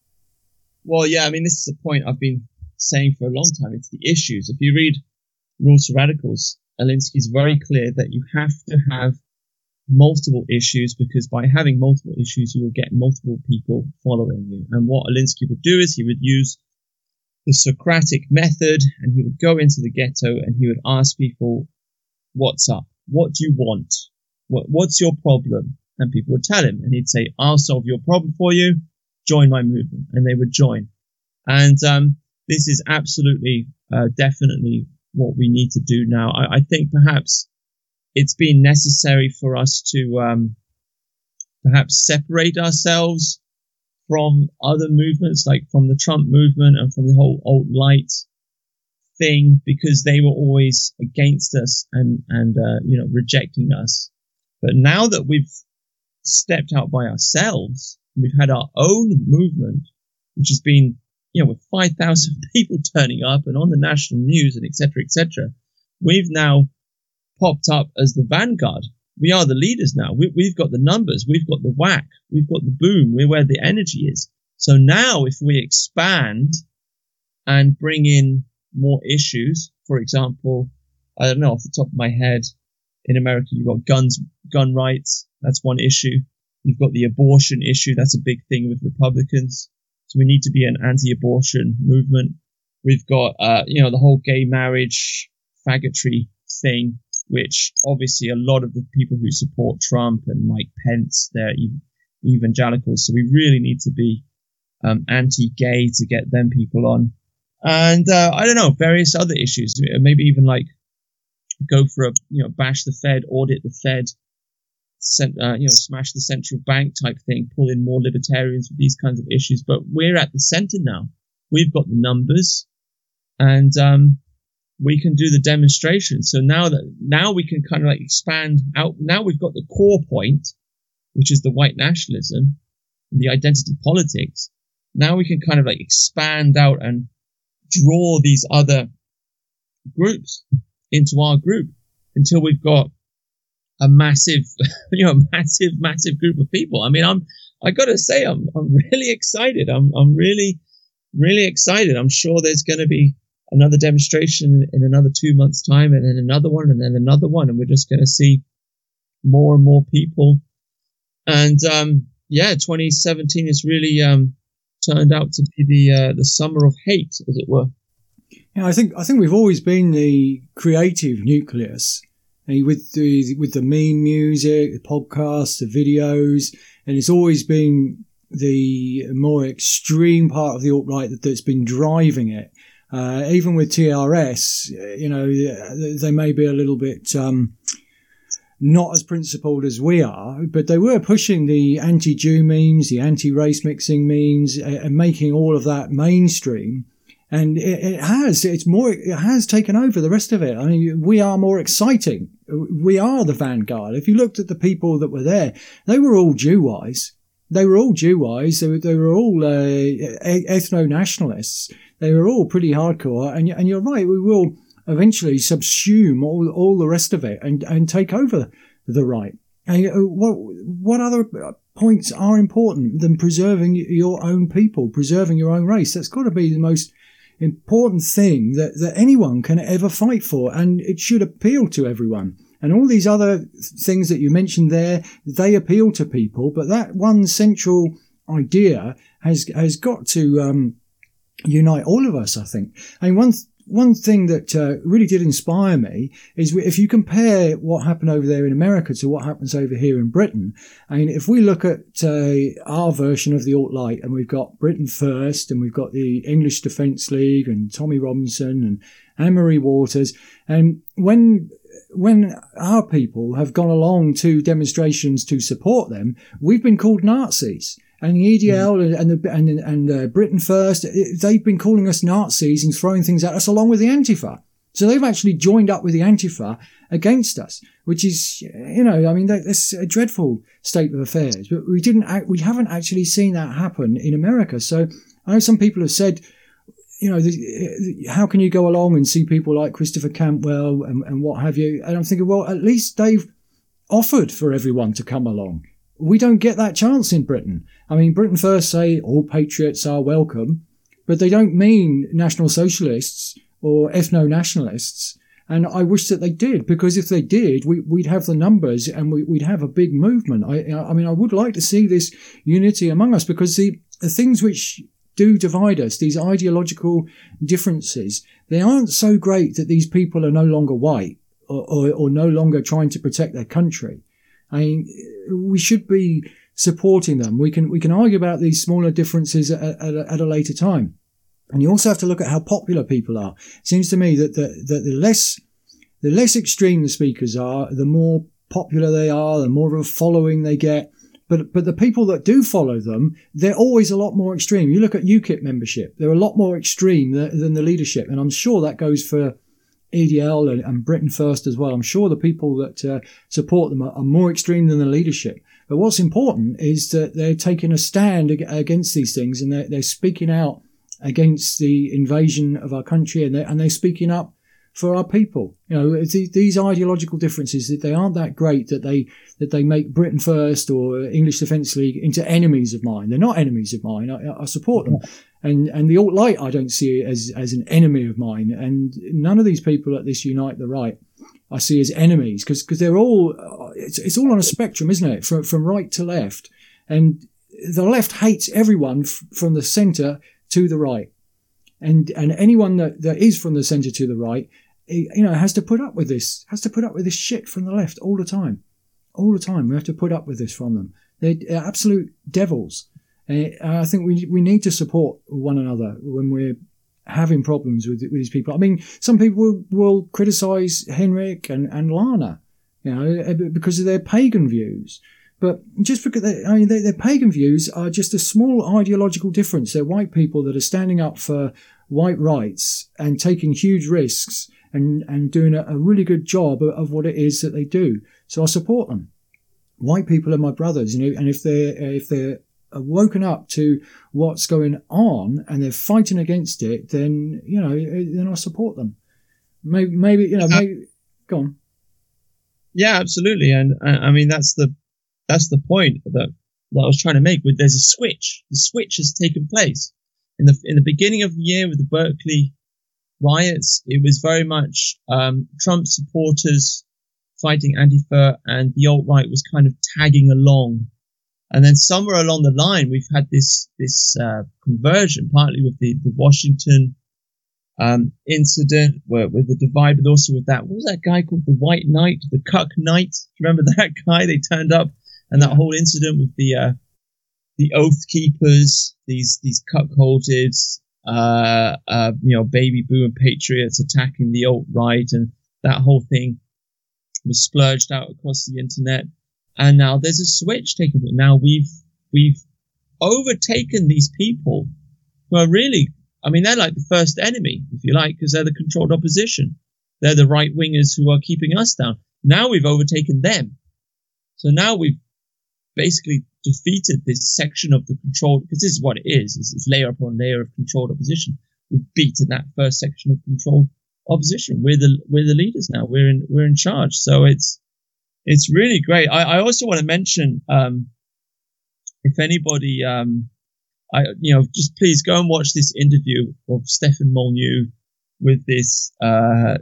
Well, yeah, I mean, this is a point I've been saying for a long time. It's the issues. If you read Rules for Radicals, Alinsky's very clear that you have to have multiple issues, because by having multiple issues, you will get multiple people following you. And what Alinsky would do is he would use the Socratic method, and he would go into the ghetto and he would ask people, what's up? What do you want? What, what's your problem? And people would tell him, and he'd say, I'll solve your problem for you. Join my movement. And they would join. And um, this is absolutely, uh, definitely what we need to do now. I, I think perhaps it's been necessary for us to um, perhaps separate ourselves from other movements, like from the Trump movement and from the whole alt-right thing, because they were always against us and, and uh, you know, rejecting us. But now that we've stepped out by ourselves, we've had our own movement, which has been, you know, with five thousand people turning up and on the national news and et cetera, et cetera, we've now popped up as the vanguard. We are the leaders now. We, we've got the numbers. We've got the whack. We've got the boom. We're where the energy is. So now if we expand and bring in more issues, for example, I don't know, off the top of my head, in America, you've got guns, gun rights. That's one issue. You've got the abortion issue. That's a big thing with Republicans. So we need to be an anti-abortion movement. We've got, uh, you know, the whole gay marriage, faggotry thing, which obviously a lot of the people who support Trump and Mike Pence, they're evangelicals. So we really need to be um, anti-gay to get them people on. And uh, I don't know, various other issues, maybe even like go for a, you know, bash the Fed, audit the Fed, cent, uh, you know, smash the central bank type thing, pull in more libertarians with these kinds of issues. But we're at the center now. We've got the numbers, and um, we can do the demonstration. So now that now we can kind of like expand out. Now we've got the core point, which is the white nationalism, the identity politics. Now we can kind of like expand out and draw these other groups into our group until we've got a massive, you know, massive, massive group of people. I mean, I'm, I gotta say, I'm, I'm really excited. I'm, I'm really, really excited. I'm sure there's going to be another demonstration in another two months' time, and then another one, and then another one, and we're just going to see more and more people. And um, yeah, twenty seventeen has really um, turned out to be the uh, the summer of hate, as it were. Yeah, I think I think we've always been the creative nucleus, and with the with the meme music, the podcasts, the videos, and it's always been the more extreme part of the alt-right that, that's been driving it. Uh, even with T R S, you know, they may be a little bit um, not as principled as we are, but they were pushing the anti-Jew memes, the anti-race mixing memes, and making all of that mainstream. And it, it has, it's more, it has taken over the rest of it. I mean, we are more exciting. We are the vanguard. If you looked at the people that were there, they were all Jew-wise. They were all Jew-wise. They were, they were all uh, ethno-nationalists. They were all pretty hardcore. And, and you're right, we will eventually subsume all, all the rest of it and, and take over the right. And what, what other points are important than preserving your own people, preserving your own race? That's got to be the most important thing that, that anyone can ever fight for, and it should appeal to everyone. And all these other things that you mentioned there, they appeal to people, but that one central idea has has got to um, unite all of us, I think. And one one thing that uh, really did inspire me is if you compare what happened over there in America to what happens over here in Britain. I mean, if we look at uh, our version of the alt-right, and we've got Britain First, and we've got the English Defence League, and Tommy Robinson, and Anne-Marie Waters, and when when our people have gone along to demonstrations to support them, we've been called Nazis. And the E D L mm. and the, and, and uh, Britain First, it, they've been calling us Nazis and throwing things at us along with the Antifa. So they've actually joined up with the Antifa against us, which is, you know, I mean, that's a dreadful state of affairs. But we didn't, we haven't actually seen that happen in America. So I know some people have said, you know, how can you go along and see people like Christopher Cantwell and, and what have you? And I'm thinking, well, at least they've offered for everyone to come along. We don't get that chance in Britain. I mean, Britain First say all patriots are welcome, but they don't mean National Socialists or ethno-nationalists. And I wish that they did, because if they did, we, we'd have the numbers and we, we'd have a big movement. I, I mean, I would like to see this unity among us, because the, the things which do divide us, these ideological differences, they aren't so great that these people are no longer white or, or, or no longer trying to protect their country. I mean, we should be supporting them. We can, we can argue about these smaller differences at, at, a, at a later time. And you also have to look at how popular people are. It seems to me that the, that the less, the less extreme the speakers are, the more popular they are, the more of a following they get. But, but the people that do follow them, they're always a lot more extreme. You look at UKIP membership, they're a lot more extreme than, than the leadership. And I'm sure that goes for E D L and, and Britain First as well. I'm sure the people that uh, support them are, are more extreme than the leadership. But what's important is that they're taking a stand ag- against these things, and they're, they're speaking out against the invasion of our country, and they're, and they're speaking up for our people. You know, th- these ideological differences, that they aren't that great that they that they make Britain First or English Defence League into enemies of mine. They're not enemies of mine. I, I support them, and and the alt-right I don't see as as an enemy of mine. And none of these people at this Unite the Right I see as enemies, because because they're all it's it's all on a spectrum, isn't it? From from right to left, and the left hates everyone f- from the centre to the right, and and anyone that, that is from the centre to the right, you know, has to put up with this, has to put up with this shit from the left all the time, all the time. We have to put up with this from them. They're, they're absolute devils. And I think we we need to support one another when we're having problems with, with these people. I mean, some people will, will criticise Henrik and, and Lana, you know, because of their pagan views. But just because they, I mean, their, their pagan views are just a small ideological difference. They're white people that are standing up for white rights and taking huge risks and, and doing a, a really good job of, of what it is that they do. So I support them. White people are my brothers, you know, and if they're, if they're woken up to what's going on and they're fighting against it, then, you know, then I support them. Maybe, maybe, you know, maybe, go on. Yeah, absolutely. And I mean, that's the, That's the point that, that I was trying to make. With there's a switch. The switch has taken place in the in the beginning of the year with the Berkeley riots. It was very much um, Trump supporters fighting Antifa, and the alt-right was kind of tagging along. And then somewhere along the line, we've had this this uh, conversion, partly with the the Washington um, incident, where with the divide, but also with that, what was that guy called, the White Knight, the Cuck Knight? Remember that guy? They turned up. And that whole incident with the uh, the Oath Keepers, these these cuckolded, uh, uh, you know, baby boomer patriots attacking the alt-right, and that whole thing was splurged out across the internet. And now there's a switch taken. Now we've we've overtaken these people who are really, I mean, they're like the first enemy, if you like, because they're the controlled opposition. They're the right wingers who are keeping us down. Now we've overtaken them. So now we've basically defeated this section of the controlled, because this is what it is, it's, it's layer upon layer of controlled opposition. We've beaten that first section of controlled opposition. We're the we're the leaders now. We're in we're in charge. So it's it's really great. I, I also want to mention, um, if anybody, um, I you know, just please go and watch this interview of Stefan Molyneux with this uh,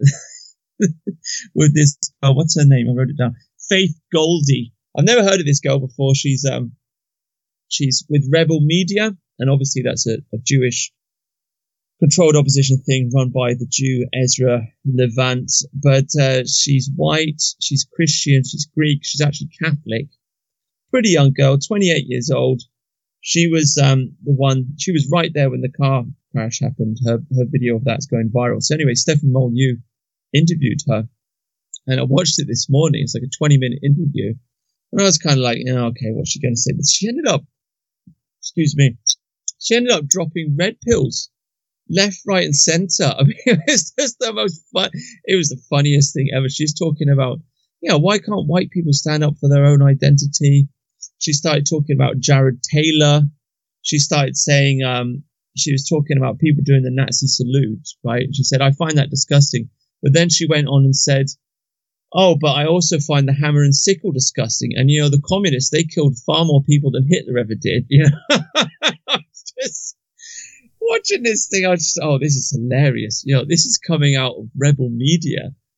with this. Oh, what's her name? I wrote it down. Faith Goldie. I've never heard of this girl before. She's um, she's with Rebel Media, and obviously that's a, a Jewish controlled opposition thing run by the Jew Ezra Levant. But uh, she's white, she's Christian, she's Greek, she's actually Catholic. Pretty young girl, twenty-eight years old. She was um the one. She was right there when the car crash happened. Her her video of that's going viral. So anyway, Stefan Molyneux interviewed her, and I watched it this morning. It's like a twenty minute interview. And I was kind of like, you know, okay, what's she going to say? But she ended up, excuse me, she ended up dropping red pills left, right, and center. I mean, it was just the most fun. It was the funniest thing ever. She's talking about, you know, why can't white people stand up for their own identity? She started talking about Jared Taylor. She started saying, um, she was talking about people doing the Nazi salute, right? She said, I find that disgusting. But then she went on and said, oh, but I also find the hammer and sickle disgusting. And, you know, the communists, they killed far more people than Hitler ever did. You know, I was just watching this thing. I was just, oh, this is hilarious. You know, this is coming out of Rebel Media.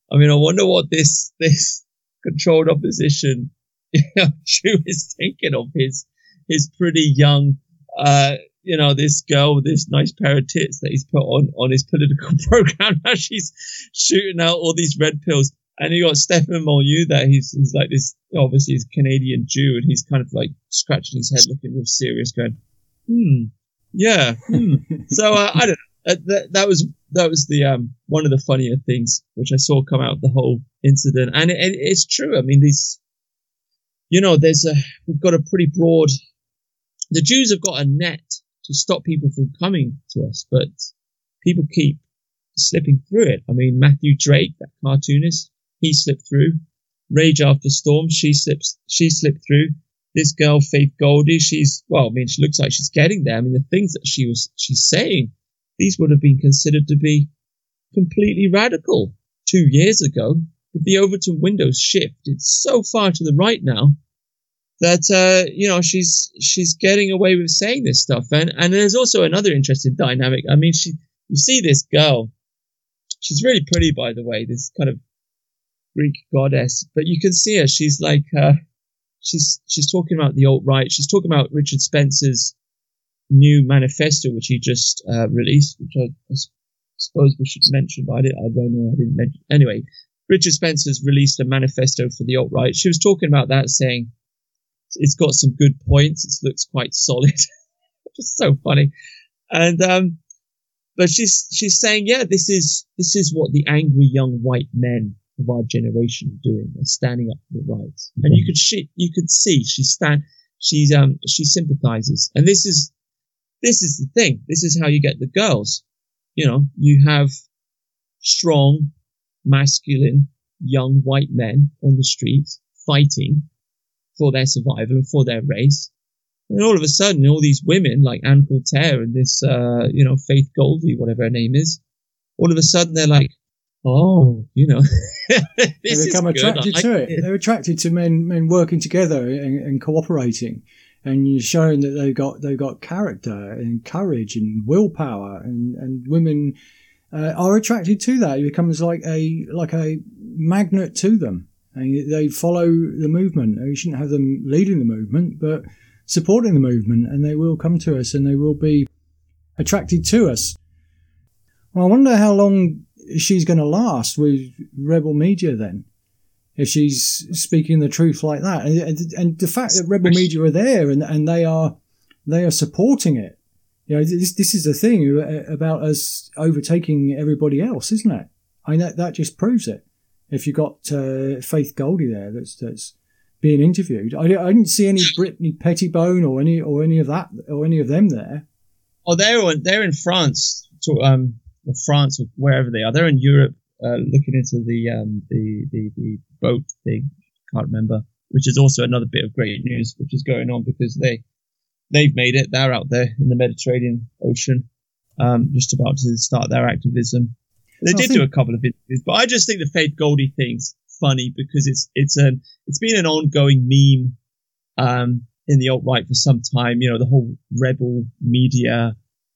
I mean, I wonder what this this controlled opposition you know, Jew is thinking of his his pretty young, uh, you know, this girl with this nice pair of tits that he's put on on his political program. Now she's shooting out all these red pills, and you got Stefan Molyneux there. He's he's like this, obviously he's Canadian Jew, and he's kind of like scratching his head, looking real serious, going, hmm, yeah. Hmm. So uh, I don't know. Uh, that, that was that was the um one of the funnier things which I saw come out of the whole incident, and it, it, it's true. I mean, these, you know, there's a we've got a pretty broad. The Jews have got a net to stop people from coming to us, but people keep slipping through it. I mean, Matthew Drake, that cartoonist, he slipped through. Rage After Storm, she slips, she slipped through. This girl, Faith Goldie, she's well, I mean, she looks like she's getting there. I mean, the things that she was she's saying. These would have been considered to be completely radical two years ago. But the Overton Windows shifted so far to the right now that, uh, you know, she's she's getting away with saying this stuff. And, and there's also another interesting dynamic. I mean, she you see this girl. She's really pretty, by the way, this kind of Greek goddess. But you can see her. She's like, uh, she's she's talking about the alt-right. She's talking about Richard Spencer's new manifesto, which he just uh, released, which I, I suppose we should mention, but I, did, I don't know, I didn't mention. Anyway, Richard Spencer's released a manifesto for the alt-right. She was talking about that, saying it's got some good points. It looks quite solid. Just so funny. And um, but she's she's saying, yeah, this is this is what the angry young white men of our generation are doing. They're standing up for the rights, and you could she, you could see she stand she's um she sympathizes, and this is. This is the thing. This is how you get the girls. You know, you have strong, masculine, young white men on the streets fighting for their survival and for their race. And all of a sudden, all these women like Anne Coulter and this, uh, you know, Faith Goldie, whatever her name is, all of a sudden they're like, oh, you know, this they become is attracted good. to I, it. They're attracted to men men working together and, and cooperating. And you're showing that they've got they've got character and courage and willpower, and, and women uh, are attracted to that. It becomes like a like a magnet to them, and they follow the movement. You shouldn't have them leading the movement, but supporting the movement, and they will come to us, and they will be attracted to us. Well, I wonder how long she's going to last with Rebel Media then. If she's speaking the truth like that, and, and, and the fact that Rebel Media are there and, and they are they are supporting it, you know, this this is the thing about us overtaking everybody else, isn't it? I mean, that that just proves it. If you got uh, Faith Goldie there, that's that's being interviewed. I, I didn't see any Brittany Pettibone or any or any of that or any of them there. Oh, they're they're in France, to, um, or France or wherever they are. They're in Europe. Uh, looking into the um the, the the boat thing, can't remember, which is also another bit of great news which is going on, because they they've made it. They're out there in the Mediterranean Ocean, um, just about to start their activism. They did do a couple of interviews, but I just think the Faith Goldie thing's funny because it's it's an it's been an ongoing meme um in the alt-right for some time. You know, the whole Rebel Media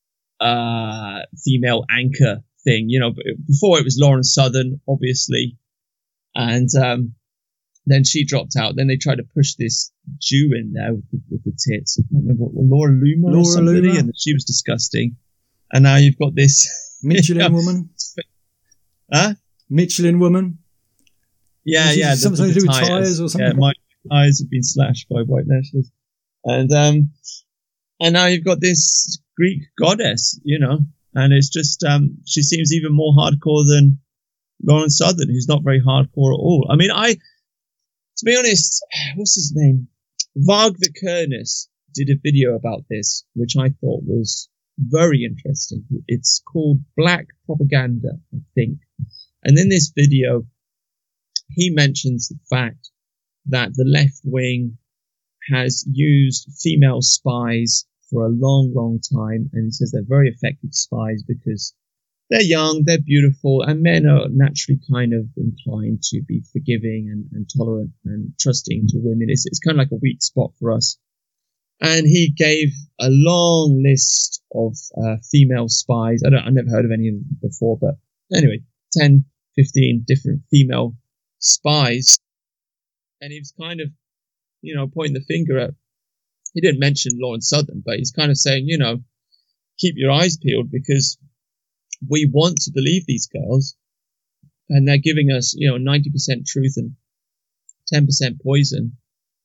uh female anchor thing, you know, before it was Lauren Southern, obviously, and um, then she dropped out. Then they tried to push this Jew in there with the, with the tits. I can't remember what, Laura Loomer Laura or somebody, Loomer. And she was disgusting. And now you've got this Michelin you know, woman, huh? Michelin woman. Yeah, Is it yeah, something the, to the do with tires. tires or something? Yeah, my tires have been slashed by white nationalists, and um, and now you've got this Greek goddess, you know. And it's just, um, she seems even more hardcore than Lauren Southern, who's not very hardcore at all. I mean, I, to be honest, what's his name? Varg Vikernes did a video about this, which I thought was very interesting. It's called Black Propaganda, I think. And in this video, he mentions the fact that the left wing has used female spies for a long, long time, and he says they're very effective spies because they're young, they're beautiful, and men are naturally kind of inclined to be forgiving and, and tolerant and trusting to women. It's, it's kind of like a weak spot for us. And he gave a long list of uh, female spies. I don't, I've never heard of any of them before, but anyway, ten fifteen different female spies. And he was kind of, you know, pointing the finger at, he didn't mention Lawrence Southern, but he's kind of saying, you know, keep your eyes peeled because we want to believe these girls and they're giving us, you know, ninety percent truth and ten percent poison.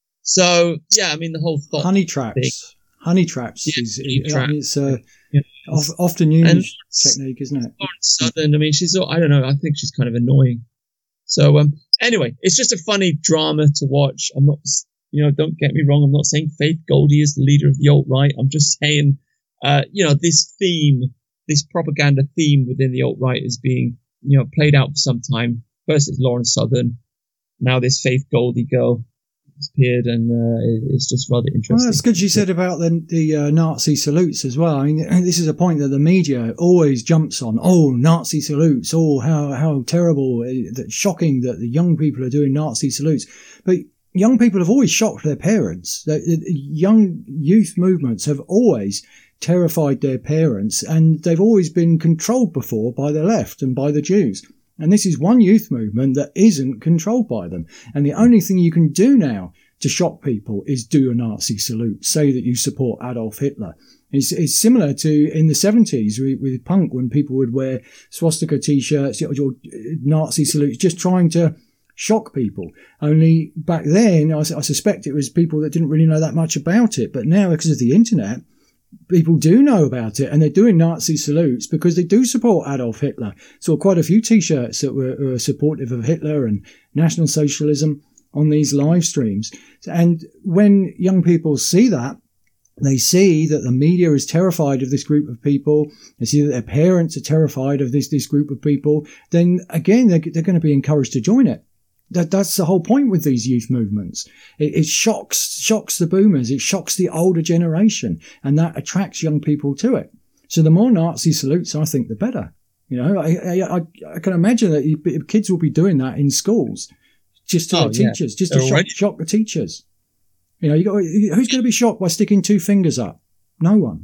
So, yeah, I mean, the whole thought honey traps. thing. Honey traps Yeah, is, honey I trap. mean, it's uh, Yeah. of, often used And- technique, isn't it? Lawrence Southern, I mean, she's, all- I don't know, I think she's kind of annoying. So, um, anyway, it's just a funny drama to watch. I'm not, you know, don't get me wrong, I'm not saying Faith Goldie is the leader of the alt-right. I'm just saying, uh, you know, this theme, this propaganda theme within the alt-right is being, you know, played out for some time. First it's Lawrence Southern, now this Faith Goldie girl has appeared, and uh, it- it's just rather interesting. Well, that's good you said about the, the uh, Nazi salutes as well. I mean, this is a point that the media always jumps on. Oh, Nazi salutes. Oh, how, how terrible, uh, that shocking that the young people are doing Nazi salutes. But young people have always shocked their parents. The, the young youth movements have always terrified their parents, and they've always been controlled before by the left and by the Jews. And this is one youth movement that isn't controlled by them. And the only thing you can do now to shock people is do a Nazi salute. Say that you support Adolf Hitler. It's, it's similar to in the seventies with, with punk when people would wear swastika t-shirts or, or Nazi salutes, just trying to shock people. Only back then, I, I suspect it was people that didn't really know that much about it. But now, because of the internet, people do know about it, and they're doing Nazi salutes because they do support Adolf Hitler. Saw quite a few T-shirts that were, were supportive of Hitler and National Socialism on these live streams. And when young people see that, they see that the media is terrified of this group of people. They see that their parents are terrified of this, this group of people. Then again, they're, they're going to be encouraged to join it. That, that's the whole point with these youth movements. It, it shocks, shocks the boomers. It shocks the older generation, and that attracts young people to it. So the more Nazi salutes, I think, the better. You know, I, I, I can imagine that you, kids will be doing that in schools, just to Oh, the yeah. teachers, just to They're shock, already- shock the teachers. You know, you got who's going to be shocked by sticking two fingers up? No one.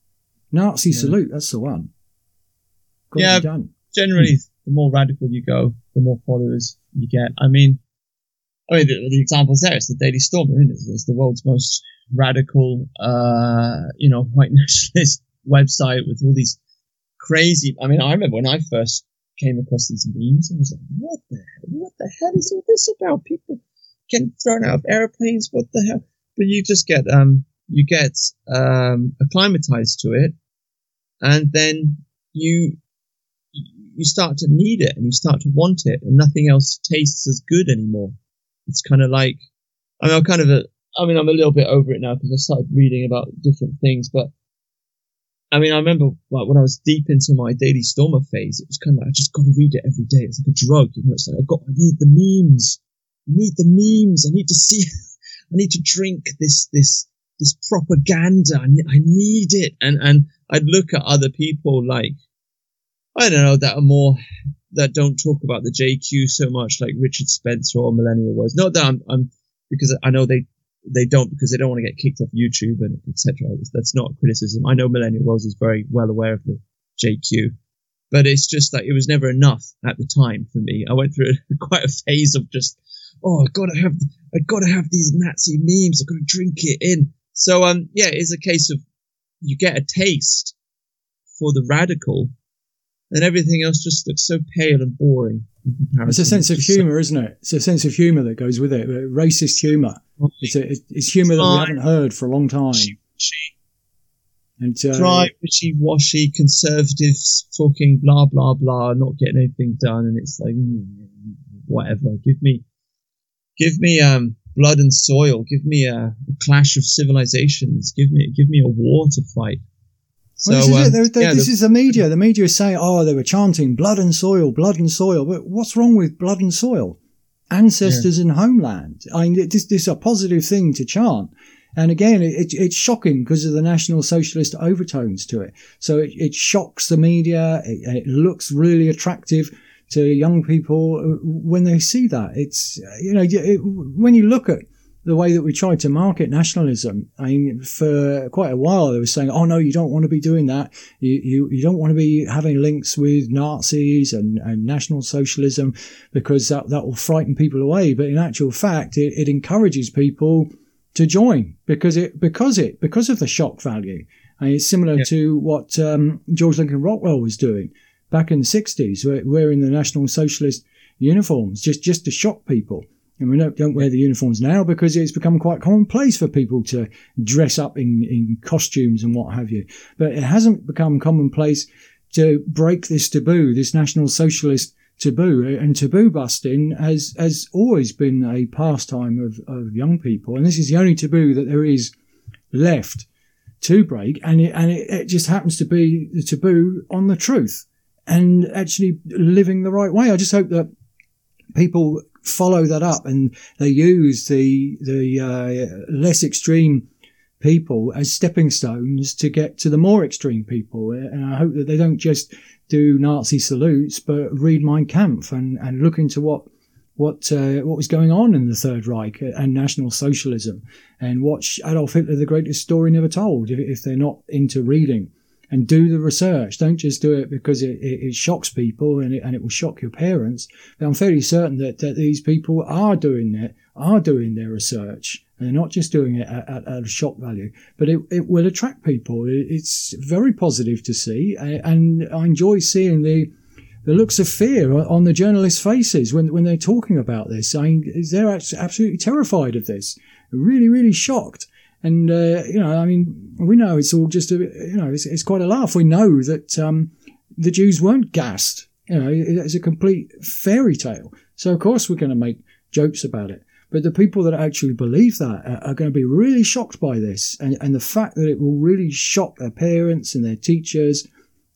Nazi Yeah. salute. That's the one. Got Yeah. to be done. Generally, the more radical you go, the more followers you get. I mean, I mean, the, the examples there, it's the Daily Stormer, isn't it? It's the world's most radical, uh, you know, white nationalist website with all these crazy, I mean, I remember when I first came across these memes, I was like, what the hell, what the hell is all this about? People getting thrown out of airplanes, what the hell? But you just get, um, you get, um, acclimatized to it, and then you, you start to need it and you start to want it, and nothing else tastes as good anymore. It's kind of like, I mean, I'm kind of a, I mean, I'm a little bit over it now because I started reading about different things, but I mean, I remember like, when I was deep into my Daily Stormer phase, it was kind of like, I just got to read it every day. It's like a drug, you know, it's like, I got, I need the memes. I need the memes. I need to see, I need to drink this, this, this propaganda. I need, I need it. And, and I'd look at other people like, I don't know, that are more, that don't talk about the J Q so much, like Richard Spencer or Millennial Wars. Not that I'm, I'm, because I know they, they don't, because they don't want to get kicked off YouTube and et cetera. That's not a criticism. I know Millennial Rose is very well aware of the J Q, but it's just like, it was never enough at the time for me. I went through a, quite a phase of just, oh, I gotta have, I gotta have these Nazi memes. I gotta drink it in. So, um, yeah, it's a case of you get a taste for the radical, and everything else just looks so pale and boring. It's a sense of humour, isn't it? It's a sense of humour that goes with it. Racist humour. It's, a, it's humour that we haven't heard for a long time. And, uh, dry, wishy-washy, conservatives talking blah, blah, blah, not getting anything done. And it's like, mm, whatever. Give me, give me, um, blood and soil. Give me a, a clash of civilizations. Give me, give me a war to fight. So, well, this is um, it. They're, they're, yeah, this the, is the media. The media is saying, oh, they were chanting blood and soil, blood and soil. But what's wrong with blood and soil? Ancestors yeah. and homeland. I mean, this, this is a positive thing to chant. And again, it, it's shocking because of the National Socialist overtones to it. So it, it shocks the media. It, it looks really attractive to young people when they see that. It's, you know, it, when you look at the way that we tried to market nationalism. I mean, for quite a while they were saying, oh no, you don't want to be doing that. You you, you don't want to be having links with Nazis and, and National Socialism because that, that will frighten people away. But in actual fact, it, it encourages people to join because it, because it, because of the shock value. I mean, it's similar yeah. to what um, George Lincoln Rockwell was doing back in the sixties, wearing the National Socialist uniforms just, just to shock people. And we don't, don't wear the uniforms now because it's become quite commonplace for people to dress up in, in costumes and what have you. But it hasn't become commonplace to break this taboo, this National Socialist taboo. And taboo busting has, has always been a pastime of, of young people. And this is the only taboo that there is left to break. And it, and it, it just happens to be the taboo on the truth and actually living the right way. I just hope that people follow that up and they use the the uh, less extreme people as stepping stones to get to the more extreme people. And I hope that they don't just do Nazi salutes, but read Mein Kampf and, and look into what what uh, what was going on in the Third Reich and National Socialism, and watch Adolf Hitler, the greatest story never told, if, if they're not into reading. And do the research. Don't just do it because it, it, it shocks people and it, and it will shock your parents. But I'm fairly certain that, that these people are doing it, are doing their research, and they're not just doing it at, at, at a shock value. But it, it will attract people. It, it's very positive to see, and I enjoy seeing the the looks of fear on the journalists' faces when when they're talking about this. I mean, they're absolutely terrified of this, really, really shocked. And, uh, you know, I mean, we know it's all just, a, you know, it's, it's quite a laugh. We know that um, the Jews weren't gassed. You know, it's a complete fairy tale. So, of course, we're going to make jokes about it. But the people that actually believe that are, are going to be really shocked by this. And, and the fact that it will really shock their parents and their teachers,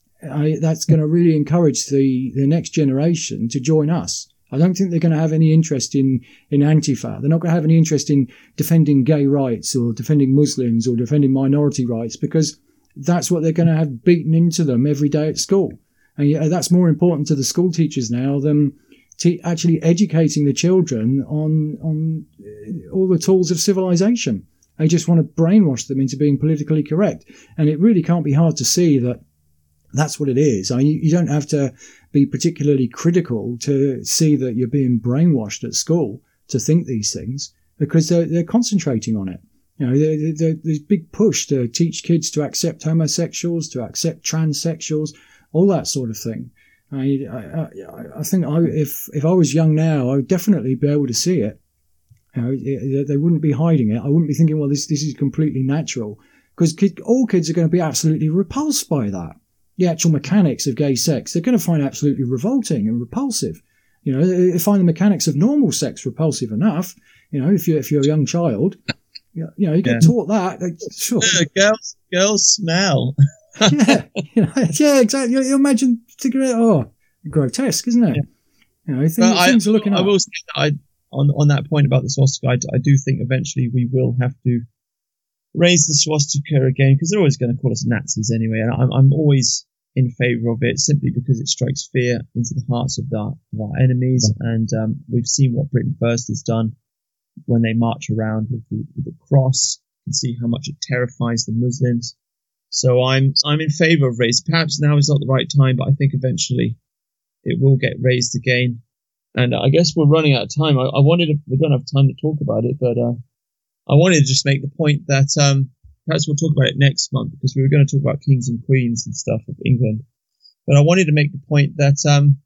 I, that's going to really encourage the, the next generation to join us. I don't think they're going to have any interest in, in Antifa. They're not going to have any interest in defending gay rights or defending Muslims or defending minority rights, because that's what they're going to have beaten into them every day at school. And yeah, that's more important to the school teachers now than te- actually educating the children on, on all the tools of civilization. They just want to brainwash them into being politically correct. And it really can't be hard to see that that's what it is. I mean, you, you don't have to be particularly critical to see that you're being brainwashed at school to think these things, because they're, they're concentrating on it. You know, there's this big push to teach kids to accept homosexuals, to accept transsexuals, all that sort of thing. I, I, I think I, if if I was young now, I would definitely be able to see it. You know, it, they wouldn't be hiding it. I wouldn't be thinking, well, this this is completely natural, because kid, all kids are going to be absolutely repulsed by that. The actual mechanics of gay sex, they're going to find absolutely revolting and repulsive. You know, they find the mechanics of normal sex repulsive enough. You know, if you're, if you're a young child, you know, you get yeah. taught that. They, sure. Yeah, girls, girls smell. yeah, you know, yeah, exactly. You, you imagine thinking, oh, grotesque, isn't it? Yeah. You know, things, well, things I, are looking I up. will say that I, on, on that point about the swastika, I, I do think eventually we will have to raise the swastika again, because they're always going to call us Nazis anyway, and I'm, I'm always in favour of it simply because it strikes fear into the hearts of, the, of our enemies, and um, we've seen what Britain First has done when they march around with the, with the cross. You can see how much it terrifies the Muslims. So I'm I'm in favour of raising. Perhaps now is not the right time, but I think eventually it will get raised again. And I guess we're running out of time. I, I wanted to, we don't have time to talk about it, but uh, I wanted to just make the point that um, perhaps we'll talk about it next month, because we were going to talk about kings and queens and stuff of England. But I wanted to make the point that um,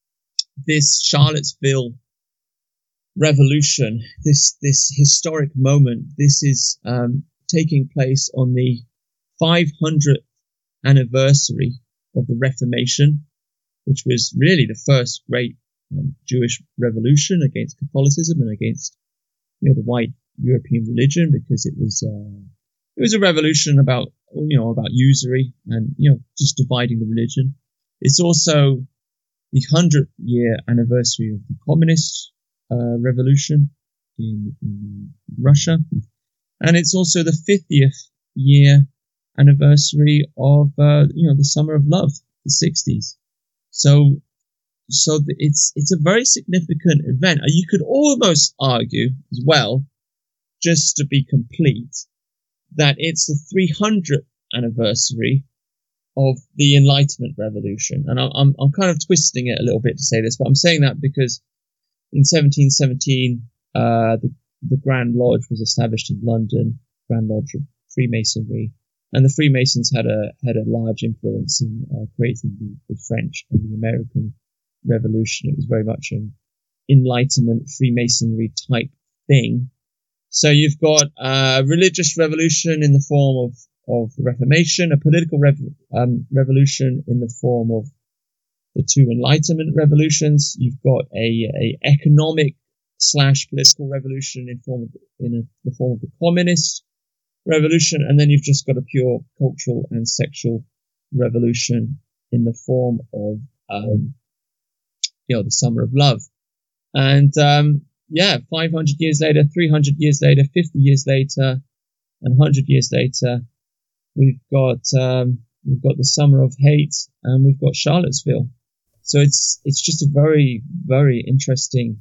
this Charlottesville revolution, this this historic moment, this is um, taking place on the five hundredth anniversary of the Reformation, which was really the first great um, Jewish revolution against Catholicism and against, you know, the white European religion, because it was uh, it was a revolution about, you know, about usury and, you know, just dividing the religion. It's also the hundredth year anniversary of the communist uh, revolution in, in Russia, and it's also the fiftieth year anniversary of uh, you know, the Summer of Love, the sixties. So, so the, it's it's a very significant event. You could almost argue as well, just to be complete, that it's the three hundredth anniversary of the Enlightenment Revolution. And I'm, I'm kind of twisting it a little bit to say this, but I'm saying that because in seventeen seventeen, uh, the, the Grand Lodge was established in London, Grand Lodge of Freemasonry, and the Freemasons had a had a large influence in uh, creating the, the French and the American Revolution. It was very much an Enlightenment Freemasonry type thing. So you've got a religious revolution in the form of of the Reformation, a political rev- um, revolution in the form of the two Enlightenment revolutions. You've got a, a economic slash political revolution in form of, in a, the form of the communist revolution, and then you've just got a pure cultural and sexual revolution in the form of um, you know, the Summer of Love. And um, yeah, five hundred years later, three hundred years later, fifty years later, and one hundred years later, we've got um, we've got the Summer of Hate, and we've got Charlottesville. So it's it's just a very very interesting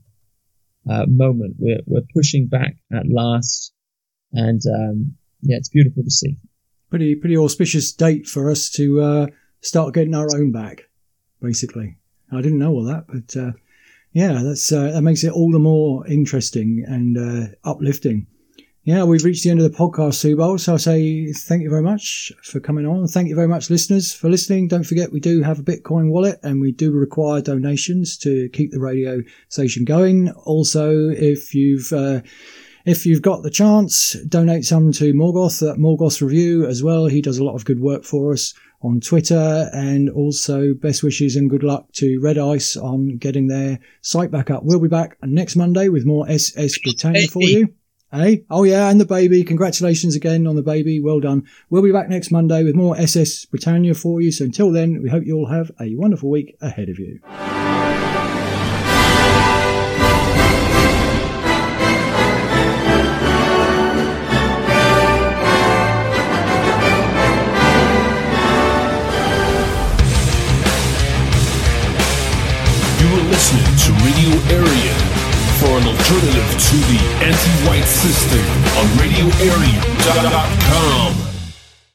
uh, moment. We're we're pushing back at last, and um, yeah, it's beautiful to see. Pretty pretty auspicious date for us to uh, start getting our own back. Basically, I didn't know all that, but uh, yeah, that's uh, that makes it all the more interesting and uh, uplifting. Yeah, we've reached the end of the podcast, Subal, so I say thank you very much for coming on. Thank you very much, listeners, for listening. Don't forget, we do have a Bitcoin wallet, and we do require donations to keep the radio station going. Also, if you've uh, if you've got the chance, donate some to Morgoth at Morgoth Review as well. He does a lot of good work for us on Twitter, and also best wishes and good luck to Red Ice on getting their site back up. We'll be back next Monday with more S S Britannia for you. Hey, oh yeah, and the baby. Congratulations again on the baby. Well done. We'll be back next Monday with more S S Britannia for you. So until then, we hope you all have a wonderful week ahead of you. You were listening to Radio Aryan, for an alternative to the anti-white system on radio aryan dot com.